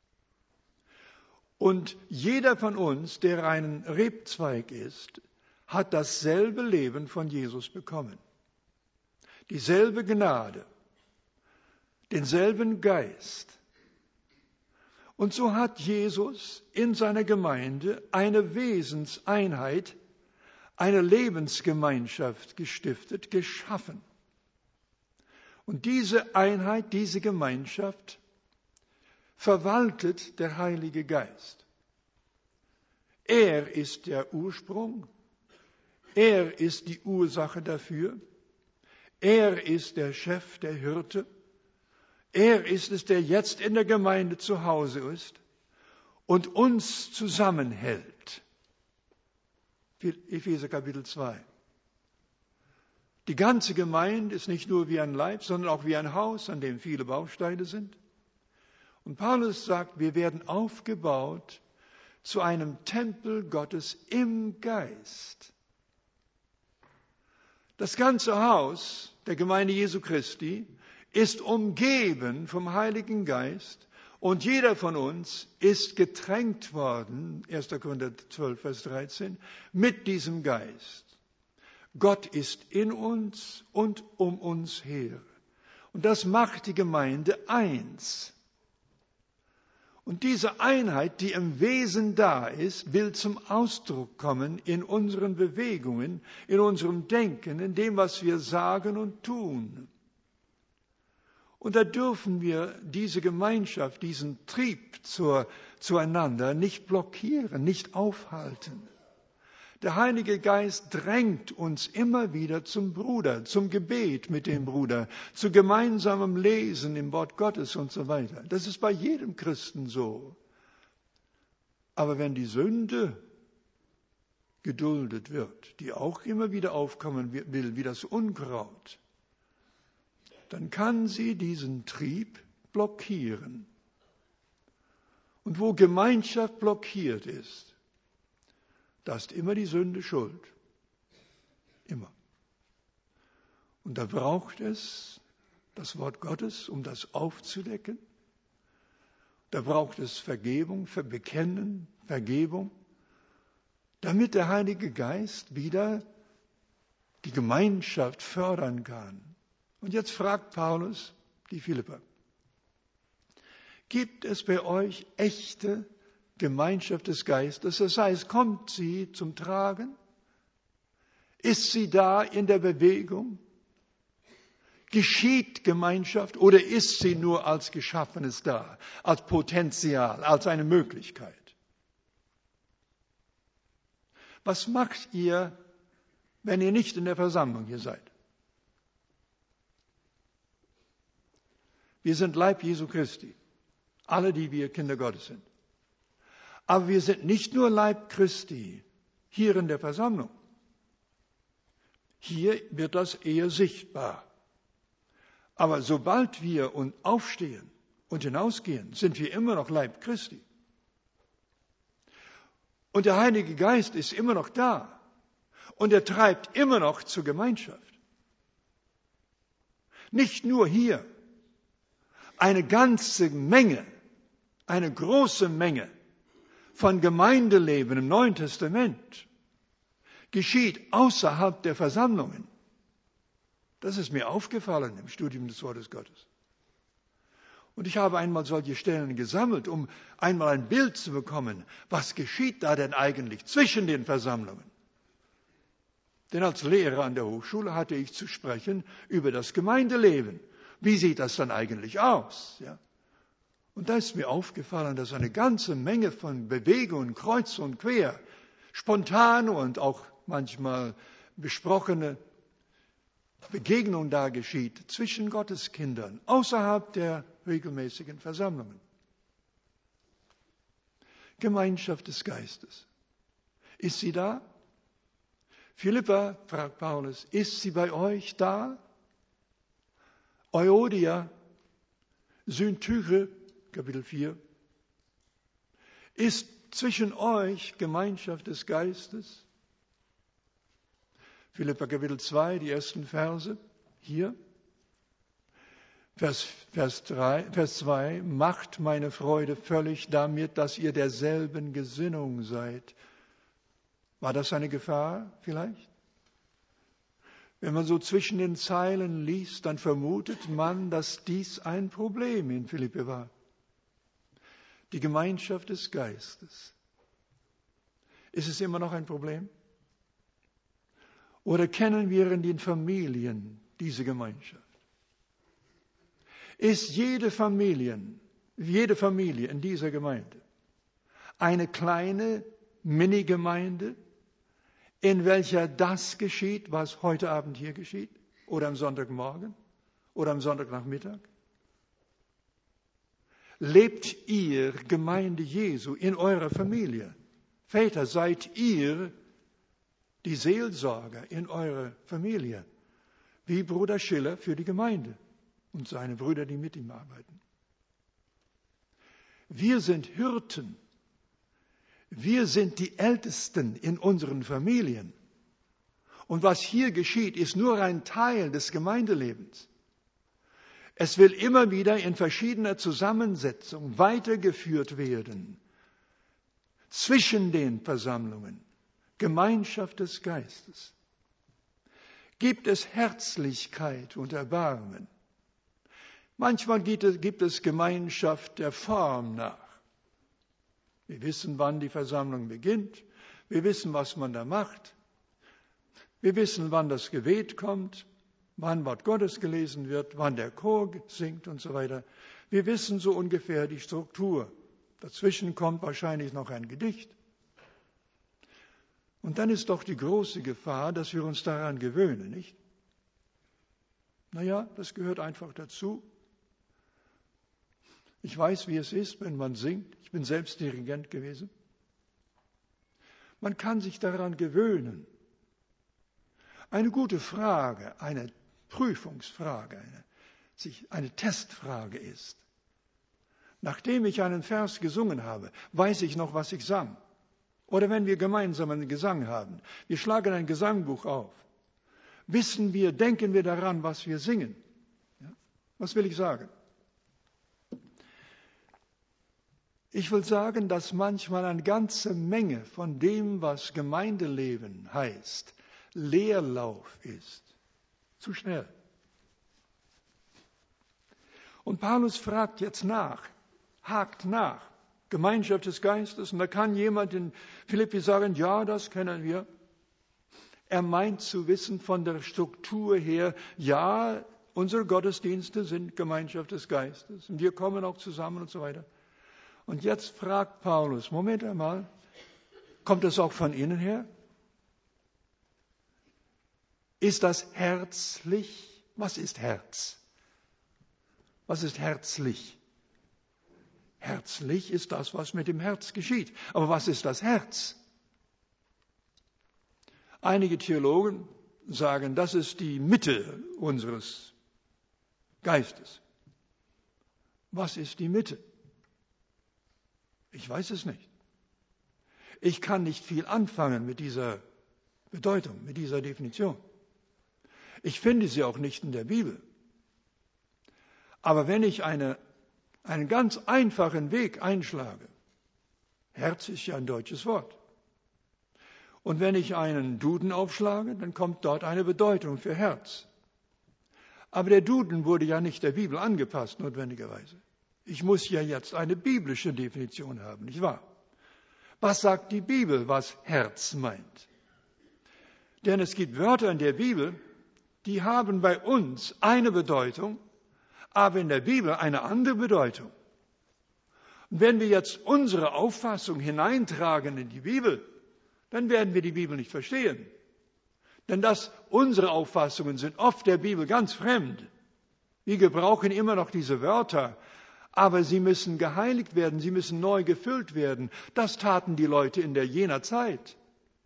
Und jeder von uns, der ein Rebzweig ist, hat dasselbe Leben von Jesus bekommen. Dieselbe Gnade, denselben Geist. Und so hat Jesus in seiner Gemeinde eine Wesenseinheit, eine Lebensgemeinschaft gestiftet, geschaffen. Und diese Einheit, diese Gemeinschaft verwaltet der Heilige Geist. Er ist der Ursprung, er ist die Ursache dafür, er ist der Chef, der Hirte, er ist es, der jetzt in der Gemeinde zu Hause ist und uns zusammenhält. Epheser Kapitel zwei. Die ganze Gemeinde ist nicht nur wie ein Leib, sondern auch wie ein Haus, an dem viele Bausteine sind. Und Paulus sagt, wir werden aufgebaut zu einem Tempel Gottes im Geist. Das ganze Haus der Gemeinde Jesu Christi ist umgeben vom Heiligen Geist und jeder von uns ist getränkt worden, erster Korinther zwölf, Vers dreizehn, mit diesem Geist. Gott ist in uns und um uns her. Und das macht die Gemeinde eins. Und diese Einheit, die im Wesen da ist, will zum Ausdruck kommen in unseren Bewegungen, in unserem Denken, in dem, was wir sagen und tun. Und da dürfen wir diese Gemeinschaft, diesen Trieb zur, zueinander nicht blockieren, nicht aufhalten. Der Heilige Geist drängt uns immer wieder zum Bruder, zum Gebet mit dem Bruder, zu gemeinsamem Lesen im Wort Gottes und so weiter. Das ist bei jedem Christen so. Aber wenn die Sünde geduldet wird, die auch immer wieder aufkommen will, wie das Unkraut, dann kann sie diesen Trieb blockieren. Und wo Gemeinschaft blockiert ist, da ist immer die Sünde schuld. Immer. Und da braucht es das Wort Gottes, um das aufzudecken. Da braucht es Vergebung, Bekennen, Vergebung, damit der Heilige Geist wieder die Gemeinschaft fördern kann. Und jetzt fragt Paulus die Philipper: Gibt es bei euch echte Gemeinschaft des Geistes? Das heißt, kommt sie zum Tragen? Ist sie da in der Bewegung? Geschieht Gemeinschaft oder ist sie nur als Geschaffenes da, als Potenzial, als eine Möglichkeit? Was macht ihr, wenn ihr nicht in der Versammlung hier seid? Wir sind Leib Jesu Christi, alle, die wir Kinder Gottes sind. Aber wir sind nicht nur Leib Christi hier in der Versammlung. Hier wird das eher sichtbar. Aber sobald wir uns aufstehen und hinausgehen, sind wir immer noch Leib Christi. Und der Heilige Geist ist immer noch da. Und er treibt immer noch zur Gemeinschaft. Nicht nur hier. Eine ganze Menge, eine große Menge von Gemeindeleben im Neuen Testament geschieht außerhalb der Versammlungen. Das ist mir aufgefallen im Studium des Wortes Gottes. Und ich habe einmal solche Stellen gesammelt, um einmal ein Bild zu bekommen, was geschieht da denn eigentlich zwischen den Versammlungen. Denn als Lehrer an der Hochschule hatte ich zu sprechen über das Gemeindeleben. Wie sieht das dann eigentlich aus? Ja? Und da ist mir aufgefallen, dass eine ganze Menge von Bewegungen, kreuz und quer, spontane und auch manchmal besprochene Begegnung da geschieht zwischen Gotteskindern, außerhalb der regelmäßigen Versammlungen. Gemeinschaft des Geistes. Ist sie da? Philippa, fragt Paulus, ist sie bei euch da? Euodia, Syntyche, Kapitel vier. Ist zwischen euch Gemeinschaft des Geistes? Philippa Kapitel zwei, die ersten Verse, hier. Vers, Vers, drei, Vers zwei, macht meine Freude völlig damit, dass ihr derselben Gesinnung seid. War das eine Gefahr vielleicht? Wenn man so zwischen den Zeilen liest, dann vermutet man, dass dies ein Problem in Philippi war. Die Gemeinschaft des Geistes. Ist es immer noch ein Problem? Oder kennen wir in den Familien diese Gemeinschaft? Ist jede Familie, jede Familie in dieser Gemeinde eine kleine Mini-Gemeinde, in welcher das geschieht, was heute Abend hier geschieht? Oder am Sonntagmorgen? Oder am Sonntagnachmittag? Lebt ihr Gemeinde Jesu in eurer Familie? Väter, seid ihr die Seelsorger in eurer Familie? Wie Bruder Schiller für die Gemeinde und seine Brüder, die mit ihm arbeiten. Wir sind Hirten. Wir sind die Ältesten in unseren Familien. Und was hier geschieht, ist nur ein Teil des Gemeindelebens. Es will immer wieder in verschiedener Zusammensetzung weitergeführt werden. Zwischen den Versammlungen. Gemeinschaft des Geistes. Gibt es Herzlichkeit und Erbarmen? Manchmal gibt es, gibt es Gemeinschaft der Form nach. Wir wissen, wann die Versammlung beginnt. Wir wissen, was man da macht. Wir wissen, wann das Gebet kommt, wann Wort Gottes gelesen wird, wann der Chor singt und so weiter. Wir wissen so ungefähr die Struktur. Dazwischen kommt wahrscheinlich noch ein Gedicht. Und dann ist doch die große Gefahr, dass wir uns daran gewöhnen, nicht? Naja, das gehört einfach dazu. Ich weiß, wie es ist, wenn man singt. Ich bin selbst Dirigent gewesen. Man kann sich daran gewöhnen. Eine gute Frage, eine Prüfungsfrage, eine, eine Testfrage ist, nachdem ich einen Vers gesungen habe, weiß ich noch, was ich sang. Oder wenn wir gemeinsam einen Gesang haben, wir schlagen ein Gesangbuch auf, wissen wir, denken wir daran, was wir singen. Ja? Was will ich sagen? Ich will sagen, dass manchmal eine ganze Menge von dem, was Gemeindeleben heißt, Leerlauf ist. Zu schnell. Und Paulus fragt jetzt nach, hakt nach, Gemeinschaft des Geistes. Und da kann jemand in Philippi sagen, ja, das kennen wir. Er meint zu wissen von der Struktur her, ja, unsere Gottesdienste sind Gemeinschaft des Geistes. Und wir kommen auch zusammen und so weiter. Und jetzt fragt Paulus, Moment einmal, kommt das auch von innen her? Ist das herzlich? Was ist Herz? Was ist herzlich? Herzlich ist das, was mit dem Herz geschieht. Aber was ist das Herz? Einige Theologen sagen, das ist die Mitte unseres Geistes. Was ist die Mitte? Ich weiß es nicht. Ich kann nicht viel anfangen mit dieser Bedeutung, mit dieser Definition. Ich finde sie auch nicht in der Bibel. Aber wenn ich eine, einen ganz einfachen Weg einschlage, Herz ist ja ein deutsches Wort, und wenn ich einen Duden aufschlage, dann kommt dort eine Bedeutung für Herz. Aber der Duden wurde ja nicht der Bibel angepasst, notwendigerweise. Ich muss ja jetzt eine biblische Definition haben, nicht wahr? Was sagt die Bibel, was Herz meint? Denn es gibt Wörter in der Bibel, die haben bei uns eine Bedeutung, aber in der Bibel eine andere Bedeutung. Und wenn wir jetzt unsere Auffassung hineintragen in die Bibel, dann werden wir die Bibel nicht verstehen. Denn das, unsere Auffassungen sind oft der Bibel ganz fremd. Wir gebrauchen immer noch diese Wörter, aber sie müssen geheiligt werden, sie müssen neu gefüllt werden. Das taten die Leute in der jener Zeit.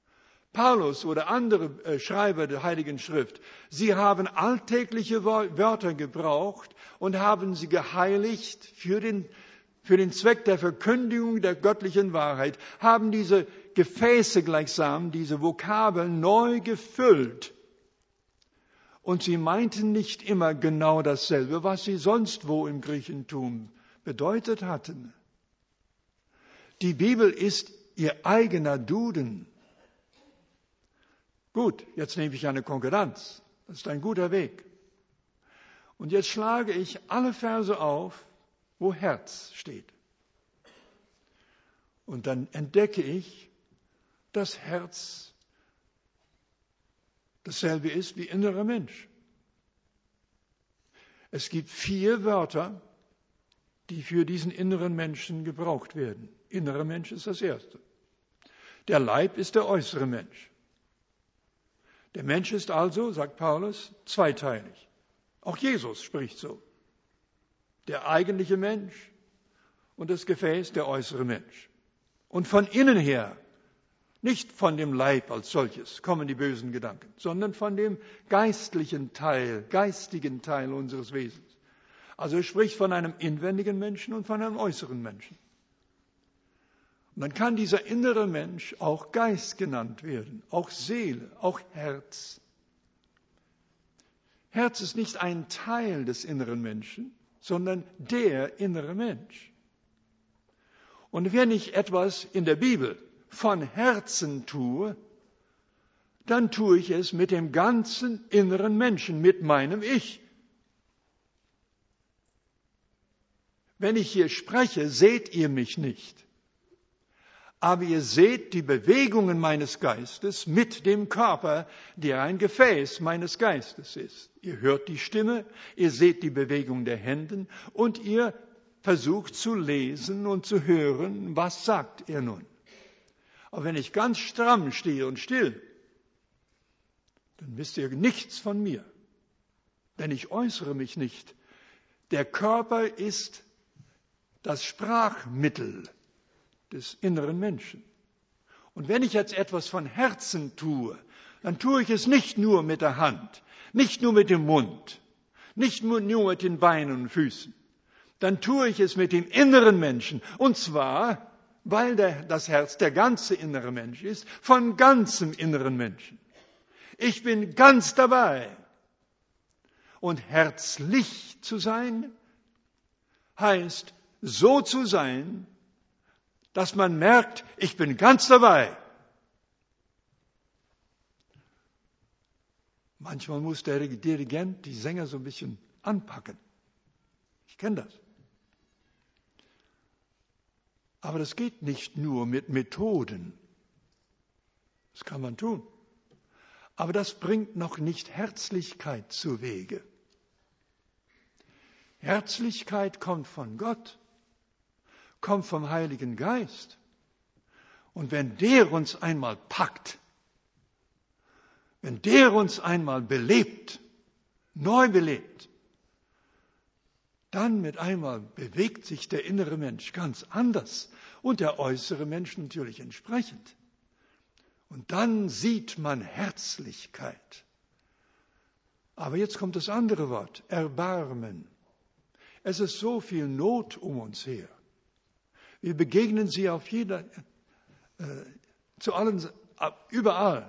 Paulus oder andere Schreiber der Heiligen Schrift, sie haben alltägliche Wörter gebraucht und haben sie geheiligt für den, für den Zweck der Verkündigung der göttlichen Wahrheit, haben diese Gefäße gleichsam, diese Vokabeln neu gefüllt. Und sie meinten nicht immer genau dasselbe, was sie sonst wo im Griechentum bedeutet hatten. Die Bibel ist ihr eigener Duden. Gut, jetzt nehme ich eine Konkordanz. Das ist ein guter Weg. Und jetzt schlage ich alle Verse auf, wo Herz steht. Und dann entdecke ich, dass Herz dasselbe ist wie innerer Mensch. Es gibt vier Wörter, die für diesen inneren Menschen gebraucht werden. Innerer Mensch ist das erste. Der Leib ist der äußere Mensch. Der Mensch ist also, sagt Paulus, zweiteilig. Auch Jesus spricht so. Der eigentliche Mensch und das Gefäß, der äußere Mensch. Und von innen her, nicht von dem Leib als solches, kommen die bösen Gedanken, sondern von dem geistlichen Teil, geistigen Teil unseres Wesens. Also er spricht von einem inwendigen Menschen und von einem äußeren Menschen. Und dann kann dieser innere Mensch auch Geist genannt werden, auch Seele, auch Herz. Herz ist nicht ein Teil des inneren Menschen, sondern der innere Mensch. Und wenn ich etwas in der Bibel von Herzen tue, dann tue ich es mit dem ganzen inneren Menschen, mit meinem Ich. Wenn ich hier spreche, seht ihr mich nicht. Aber ihr seht die Bewegungen meines Geistes mit dem Körper, der ein Gefäß meines Geistes ist. Ihr hört die Stimme, ihr seht die Bewegung der Hände und ihr versucht zu lesen und zu hören, was sagt er nun. Aber wenn ich ganz stramm stehe und still, dann wisst ihr nichts von mir. Denn ich äußere mich nicht. Der Körper ist das Sprachmittel des inneren Menschen. Und wenn ich jetzt etwas von Herzen tue, dann tue ich es nicht nur mit der Hand, nicht nur mit dem Mund, nicht nur mit den Beinen und Füßen. Dann tue ich es mit dem inneren Menschen. Und zwar, weil der, das Herz der ganze innere Mensch ist, von ganzem inneren Menschen. Ich bin ganz dabei. Und herzlich zu sein, heißt so zu sein, dass man merkt, ich bin ganz dabei. Manchmal muss der Dirigent die Sänger so ein bisschen anpacken. Ich kenne das. Aber das geht nicht nur mit Methoden. Das kann man tun. Aber das bringt noch nicht Herzlichkeit zu Wege. Herzlichkeit kommt von Gott, kommt vom Heiligen Geist. Und wenn der uns einmal packt, wenn der uns einmal belebt, neu belebt, dann mit einmal bewegt sich der innere Mensch ganz anders und der äußere Mensch natürlich entsprechend. Und dann sieht man Herzlichkeit. Aber jetzt kommt das andere Wort, Erbarmen. Es ist so viel Not um uns her. Wir begegnen sie auf jeder, äh, zu allen, überall.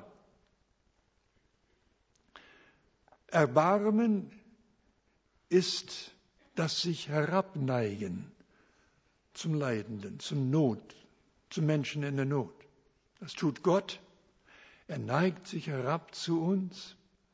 Erbarmen ist das sich herabneigen zum Leidenden, zum Not, zum Menschen in der Not. Das tut Gott. Er neigt sich herab zu uns.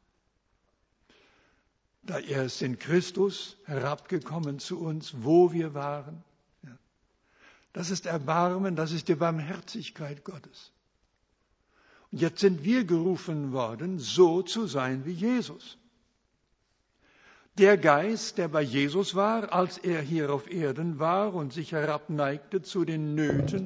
Da er ist in Christus herabgekommen zu uns, wo wir waren. Ja. Das ist Erbarmen, das ist die Barmherzigkeit Gottes. Und jetzt sind wir gerufen worden, so zu sein wie Jesus. Der Geist, der bei Jesus war, als er hier auf Erden war und sich herabneigte zu den Nöten,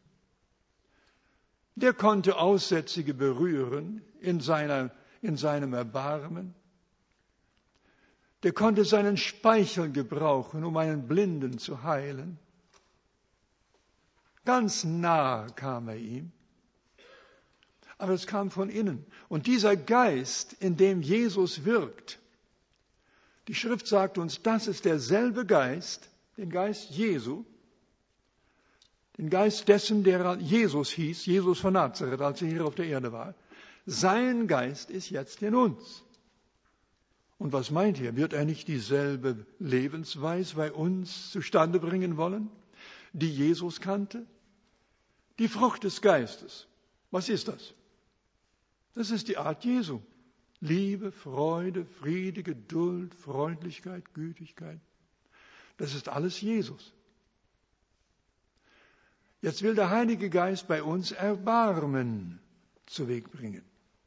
der konnte Aussätzige berühren in, seiner, in seinem Erbarmen. Der konnte seinen Speichel gebrauchen, um einen Blinden zu heilen. Ganz nahe kam er ihm. aber es kam von innen. Und dieser Geist, in dem Jesus wirkt, die Schrift sagt uns, das ist derselbe Geist, den Geist Jesu, den Geist dessen, der Jesus hieß, Jesus von Nazareth, als er hier auf der Erde war. Sein Geist ist jetzt in uns. Und was meint ihr? Wird er nicht dieselbe Lebensweise bei uns zustande bringen wollen, die Jesus kannte? Die Frucht des Geistes. Was ist das? Das ist die Art Jesu. Liebe, Freude, Friede, Geduld, Freundlichkeit, Gütigkeit. Das ist alles Jesus. Jetzt will der Heilige Geist bei uns Erbarmen zu Weg bringen.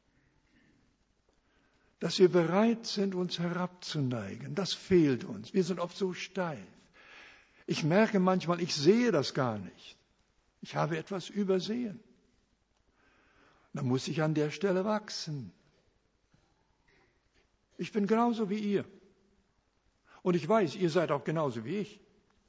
Dass wir bereit sind, uns herabzuneigen, das fehlt uns. Wir sind oft so steif. Ich merke manchmal, ich sehe das gar nicht. Ich habe etwas übersehen. Da muss ich an der Stelle wachsen. Ich bin genauso wie ihr. Und ich weiß, ihr seid auch genauso wie ich.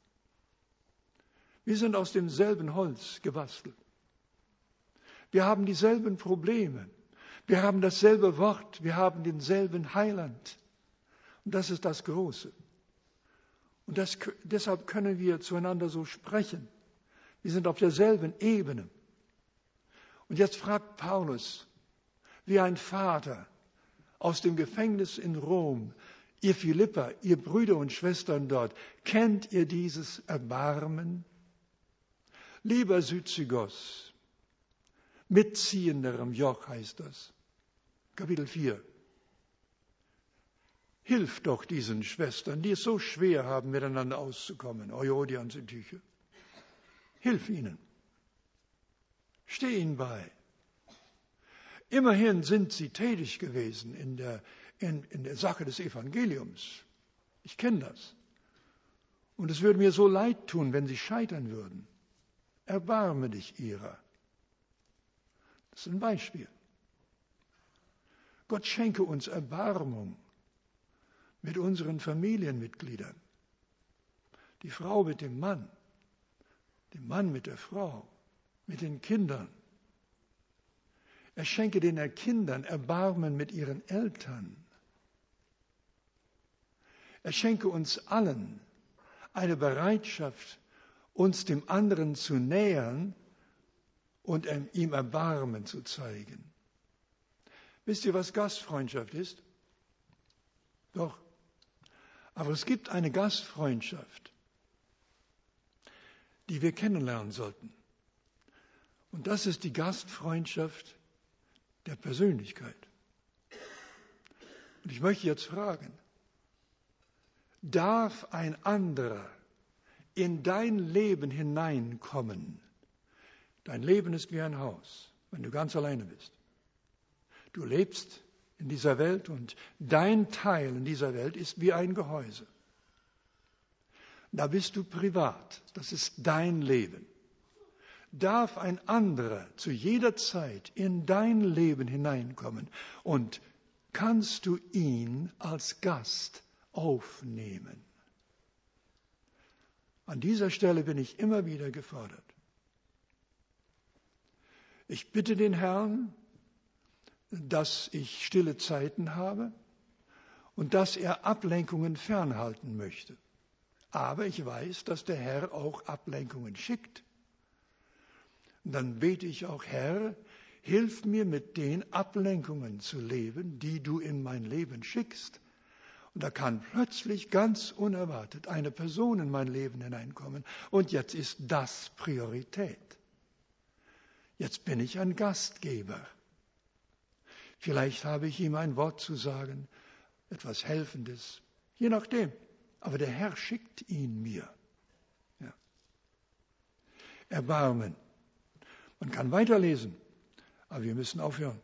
Wir sind aus demselben Holz gebastelt. Wir haben dieselben Probleme. Wir haben dasselbe Wort. Wir haben denselben Heiland. Und das ist das Große. Und das, deshalb können wir zueinander so sprechen. Wir sind auf derselben Ebene. Und jetzt fragt Paulus, wie ein Vater aus dem Gefängnis in Rom, ihr Philipper, ihr Brüder und Schwestern dort, kennt ihr dieses Erbarmen? Lieber Syzygos, mitziehenderem Joch heißt das. Kapitel vier. Hilf doch diesen Schwestern, die es so schwer haben, miteinander auszukommen, Euodia und Syntyche. Hilf ihnen. Steh ihnen bei. Immerhin sind sie tätig gewesen in der, in, in der Sache des Evangeliums. Ich kenne das. Und es würde mir so leid tun, wenn sie scheitern würden. Erbarme dich ihrer. Das ist ein Beispiel. Gott schenke uns Erbarmung mit unseren Familienmitgliedern. Die Frau mit dem Mann, der Mann mit der Frau, mit den Kindern. Er schenke den Kindern Erbarmen mit ihren Eltern. Er schenke uns allen eine Bereitschaft, uns dem anderen zu nähern und ihm Erbarmen zu zeigen. Wisst ihr, was Gastfreundschaft ist? Doch. Aber es gibt eine Gastfreundschaft, die wir kennenlernen sollten. Und das ist die Gastfreundschaft der Persönlichkeit. Und ich möchte jetzt fragen, darf ein anderer in dein Leben hineinkommen? Dein Leben ist wie ein Haus, wenn du ganz alleine bist. Du lebst in dieser Welt und dein Teil in dieser Welt ist wie ein Gehäuse. Da bist du privat, das ist dein Leben. Darf ein anderer zu jeder Zeit in dein Leben hineinkommen und kannst du ihn als Gast aufnehmen? An dieser Stelle bin ich immer wieder gefordert. Ich bitte den Herrn, dass ich stille Zeiten habe und dass er Ablenkungen fernhalten möchte. Aber ich weiß, dass der Herr auch Ablenkungen schickt. Und dann bete ich auch, Herr, hilf mir mit den Ablenkungen zu leben, die du in mein Leben schickst. Und da kann plötzlich ganz unerwartet eine Person in mein Leben hineinkommen. Und jetzt ist das Priorität. Jetzt bin ich ein Gastgeber. Vielleicht habe ich ihm ein Wort zu sagen, etwas Helfendes, je nachdem. Aber der Herr schickt ihn mir. Ja. Erbarmen. Man kann weiterlesen, aber wir müssen aufhören.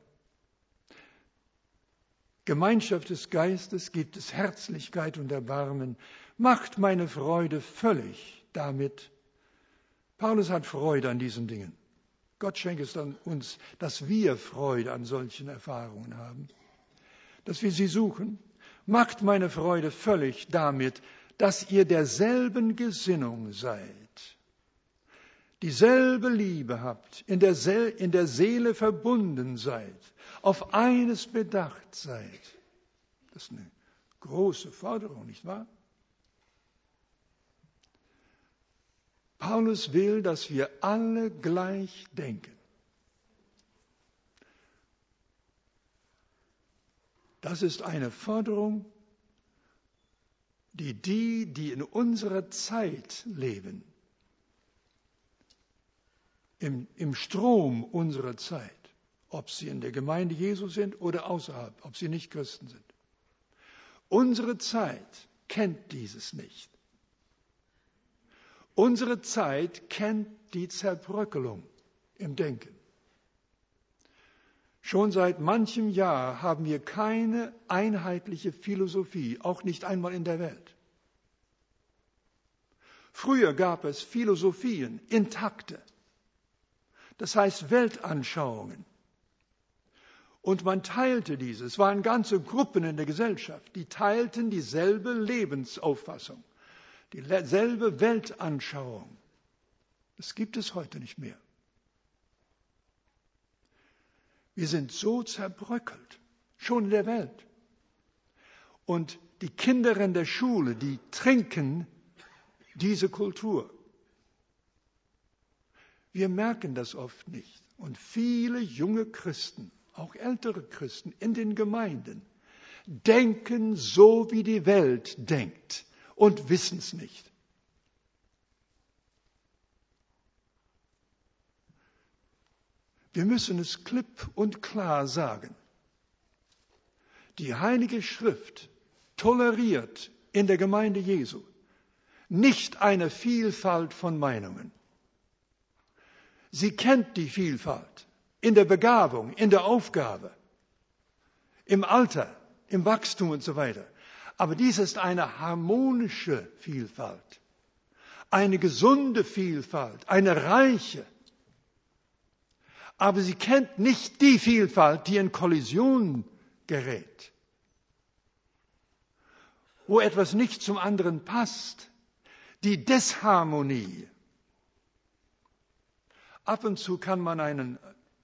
Gemeinschaft des Geistes gibt es Herzlichkeit und Erbarmen, macht meine Freude völlig damit. Paulus hat Freude an diesen Dingen. Gott schenkt es dann uns, dass wir Freude an solchen Erfahrungen haben, dass wir sie suchen. Macht meine Freude völlig damit, dass ihr derselben Gesinnung seid. dieselbe Liebe habt, in der, Seel, in der Seele verbunden seid, auf eines bedacht seid. Das ist eine große Forderung, nicht wahr? Paulus will, dass wir alle gleich denken. Das ist eine Forderung, die die, die in unserer Zeit leben, im, im Strom unserer Zeit, ob sie in der Gemeinde Jesu sind oder außerhalb, ob sie nicht Christen sind. Unsere Zeit kennt dieses nicht. Unsere Zeit kennt die Zerbröckelung im Denken. Schon seit manchem Jahr haben wir keine einheitliche Philosophie, auch nicht einmal in der Welt. Früher gab es Philosophien, intakte, das heißt Weltanschauungen. Und man teilte diese. Es waren ganze Gruppen in der Gesellschaft, die teilten dieselbe Lebensauffassung, dieselbe Weltanschauung. Das gibt es heute nicht mehr. Wir sind so zerbröckelt, schon in der Welt. Und die Kinder in der Schule, die trinken diese Kultur. Wir merken das oft nicht. Und viele junge Christen, auch ältere Christen in den Gemeinden, denken so, wie die Welt denkt und wissen es nicht. Wir müssen es klipp und klar sagen. Die Heilige Schrift toleriert in der Gemeinde Jesu nicht eine Vielfalt von Meinungen. Sie kennt die Vielfalt in der Begabung, in der Aufgabe, im Alter, im Wachstum und so weiter. Aber dies ist eine harmonische Vielfalt, eine gesunde Vielfalt, eine reiche. Aber sie kennt nicht die Vielfalt, die in Kollision gerät, wo etwas nicht zum anderen passt, die Disharmonie. Ab und zu kann man einen,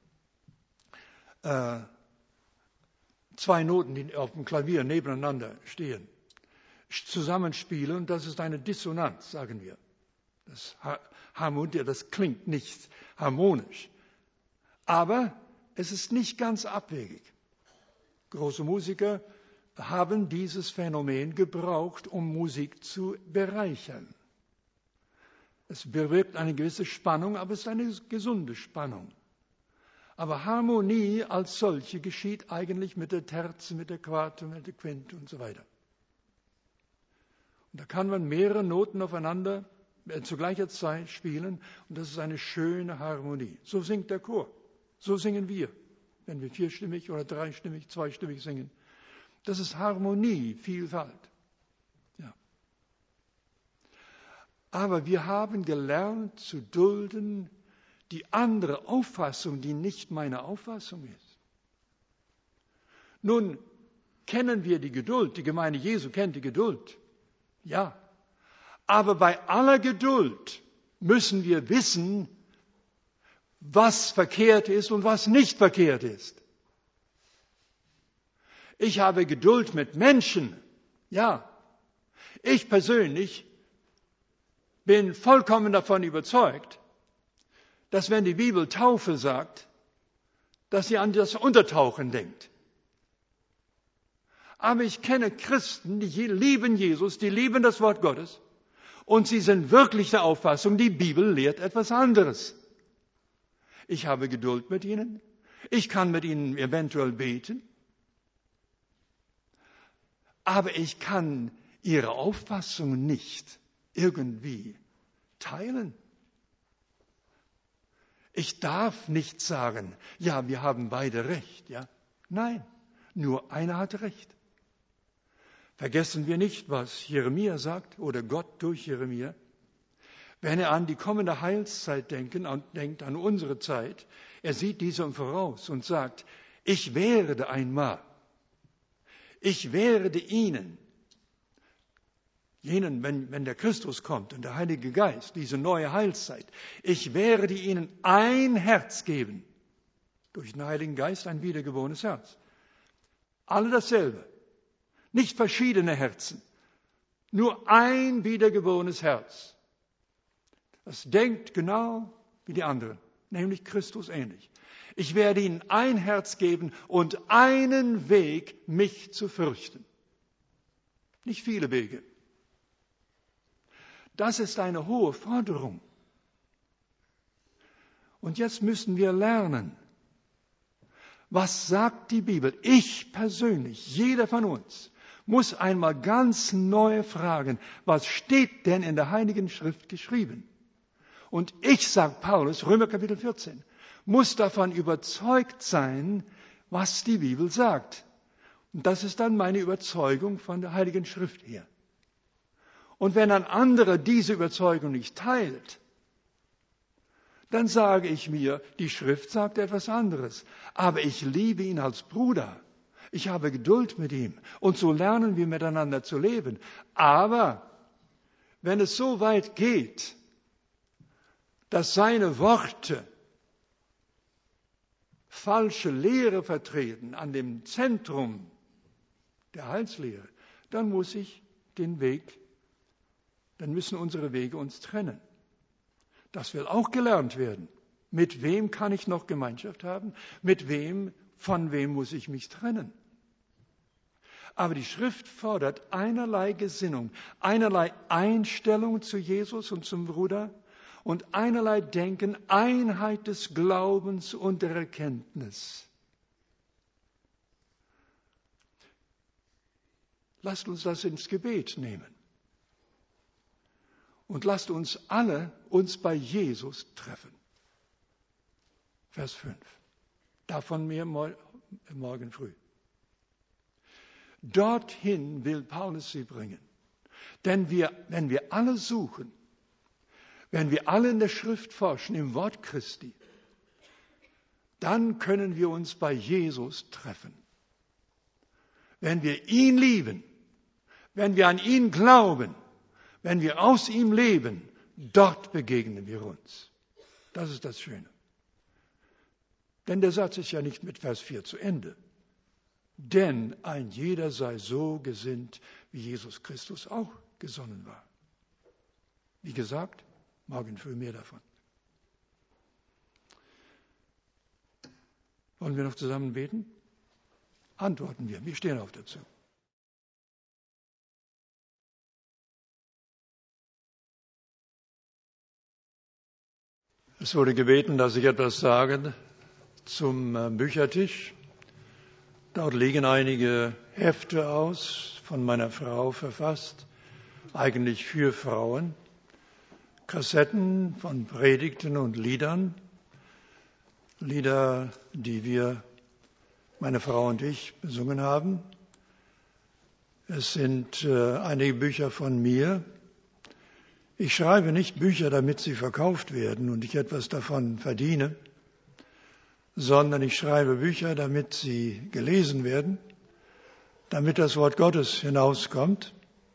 äh, zwei Noten, die auf dem Klavier nebeneinander stehen, zusammenspielen, und das ist eine Dissonanz, sagen wir. Das, Harmonie, das klingt nicht harmonisch. Aber es ist nicht ganz abwegig. Große Musiker haben dieses Phänomen gebraucht, um Musik zu bereichern. Es bewirkt eine gewisse Spannung, aber es ist eine gesunde Spannung. Aber Harmonie als solche geschieht eigentlich mit der Terze, mit der Quarte, mit der Quinte und so weiter. Und da kann man mehrere Noten aufeinander äh, zu gleicher Zeit spielen, und das ist eine schöne Harmonie. So singt der Chor, so singen wir, wenn wir vierstimmig oder dreistimmig, zweistimmig singen. Das ist Harmonie, Vielfalt. Ja. Aber wir haben gelernt zu dulden die andere Auffassung, die nicht meine Auffassung ist. Nun kennen wir die Geduld, die Gemeinde Jesu kennt die Geduld. Ja, aber bei aller Geduld müssen wir wissen, was verkehrt ist und was nicht verkehrt ist. Ich habe Geduld mit Menschen, ja. Ich persönlich bin vollkommen davon überzeugt, dass wenn die Bibel Taufe sagt, dass sie an das Untertauchen denkt. Aber ich kenne Christen, die lieben Jesus, die lieben das Wort Gottes, und sie sind wirklich der Auffassung, die Bibel lehrt etwas anderes. Ich habe Geduld mit ihnen, ich kann mit ihnen eventuell beten, aber ich kann ihre Auffassung nicht irgendwie teilen. Ich darf nicht sagen, ja, wir haben beide Recht, ja. Nein, nur einer hat Recht. Vergessen wir nicht, was Jeremia sagt, oder Gott durch Jeremia. Wenn er an die kommende Heilszeit denken, und denkt an unsere Zeit, er sieht diese im Voraus und sagt, ich werde einmal, ich werde ihnen jenen, wenn, wenn der Christus kommt und der Heilige Geist, diese neue Heilszeit, ich werde ihnen ein Herz geben, durch den Heiligen Geist ein wiedergeborenes Herz. Alle dasselbe, nicht verschiedene Herzen, nur ein wiedergeborenes Herz. Das denkt genau wie die anderen, nämlich Christus ähnlich. Ich werde ihnen ein Herz geben und einen Weg, mich zu fürchten. Nicht viele Wege. Das ist eine hohe Forderung. Und jetzt müssen wir lernen, was sagt die Bibel? Ich persönlich, jeder von uns, muss einmal ganz neu fragen, was steht denn in der Heiligen Schrift geschrieben? Und ich, sagt Paulus, Römer Kapitel vierzehn, muss davon überzeugt sein, was die Bibel sagt. Und das ist dann meine Überzeugung von der Heiligen Schrift her. Und wenn ein anderer diese Überzeugung nicht teilt, dann sage ich mir, die Schrift sagt etwas anderes. Aber ich liebe ihn als Bruder. Ich habe Geduld mit ihm. Und so lernen wir miteinander zu leben. Aber wenn es so weit geht, dass seine Worte falsche Lehre vertreten an dem Zentrum der Heilslehre, dann muss ich den Weg, dann müssen unsere Wege uns trennen. Das will auch gelernt werden. Mit wem kann ich noch Gemeinschaft haben? Mit wem, von wem muss ich mich trennen? Aber die Schrift fordert einerlei Gesinnung, einerlei Einstellung zu Jesus und zum Bruder und einerlei Denken, Einheit des Glaubens und der Erkenntnis. Lasst uns das ins Gebet nehmen. Und lasst uns alle uns bei Jesus treffen. Vers fünf. Davon mehr morgen früh. Dorthin will Paulus sie bringen. Denn wir, wenn wir alle suchen, wenn wir alle in der Schrift forschen, im Wort Christi, dann können wir uns bei Jesus treffen. Wenn wir ihn lieben, wenn wir an ihn glauben, wenn wir aus ihm leben, dort begegnen wir uns. Das ist das Schöne. Denn der Satz ist ja nicht mit Vers vier zu Ende. Denn ein jeder sei so gesinnt, wie Jesus Christus auch gesonnen war. Wie gesagt, morgen früh mehr davon. Wollen wir noch zusammen beten? Antworten wir. Wir stehen auf dazu. Es wurde gebeten, dass ich etwas sage zum Büchertisch. Dort liegen einige Hefte aus, von meiner Frau verfasst, eigentlich für Frauen. Kassetten von Predigten und Liedern. Lieder, die wir, meine Frau und ich, besungen haben. Es sind äh, einige Bücher von mir. Ich schreibe nicht Bücher, damit sie verkauft werden und ich etwas davon verdiene, sondern ich schreibe Bücher, damit sie gelesen werden, damit das Wort Gottes hinauskommt.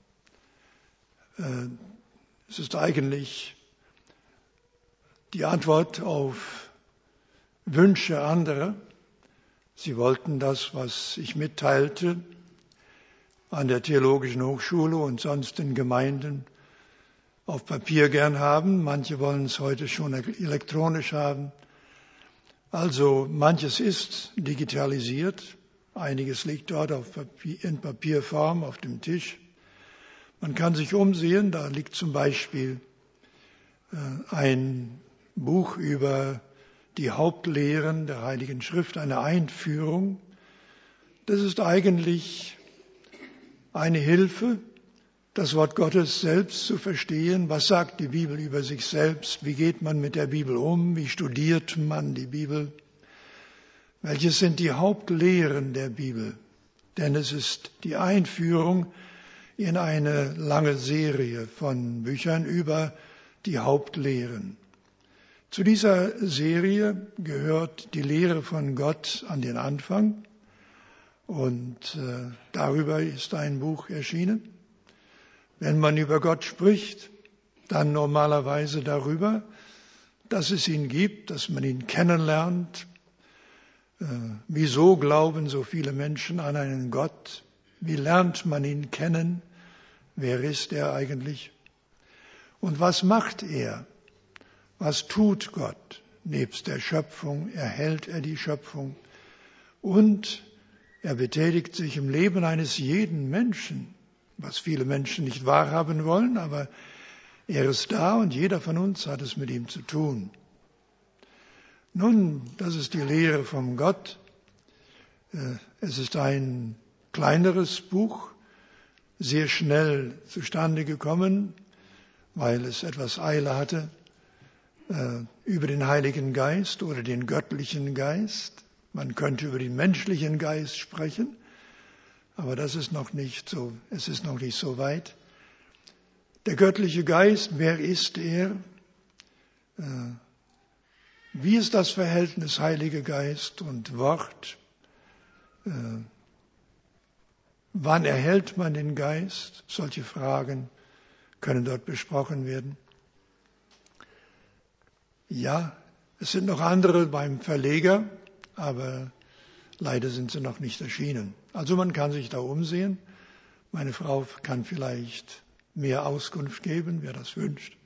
Es ist eigentlich die Antwort auf Wünsche anderer. Sie wollten das, was ich mitteilte, an der Theologischen Hochschule und sonst in Gemeinden auf Papier gern haben. Manche wollen es heute schon elektronisch haben. Also manches ist digitalisiert. Einiges liegt dort auf Papier, in Papierform auf dem Tisch. Man kann sich umsehen. Da liegt zum Beispiel äh, ein Buch über die Hauptlehren der Heiligen Schrift, eine Einführung. Das ist eigentlich eine Hilfe, das Wort Gottes selbst zu verstehen. Was sagt die Bibel über sich selbst? Wie geht man mit der Bibel um? Wie studiert man die Bibel? Welches sind die Hauptlehren der Bibel? Denn es ist die Einführung in eine lange Serie von Büchern über die Hauptlehren. Zu dieser Serie gehört die Lehre von Gott an den Anfang. Und äh, darüber ist ein Buch erschienen. Wenn man über Gott spricht, dann normalerweise darüber, dass es ihn gibt, dass man ihn kennenlernt. Äh, wieso glauben so viele Menschen an einen Gott? Wie lernt man ihn kennen? Wer ist er eigentlich? Und was macht er? Was tut Gott? Nebst der Schöpfung erhält er die Schöpfung und er betätigt sich im Leben eines jeden Menschen, was viele Menschen nicht wahrhaben wollen, aber er ist da und jeder von uns hat es mit ihm zu tun. Nun, das ist die Lehre vom Gott. Es ist ein kleineres Buch, sehr schnell zustande gekommen, weil es etwas Eile hatte, über den Heiligen Geist oder den göttlichen Geist. Man könnte über den menschlichen Geist sprechen, aber das ist noch nicht so, es ist noch nicht so weit. Der göttliche Geist, wer ist er? Wie ist das Verhältnis Heiliger Geist und Wort? Wann erhält man den Geist? Solche Fragen können dort besprochen werden. Ja, es sind noch andere beim Verleger, aber leider sind sie noch nicht erschienen. Also man kann sich da umsehen. Meine Frau kann vielleicht mehr Auskunft geben, wer das wünscht.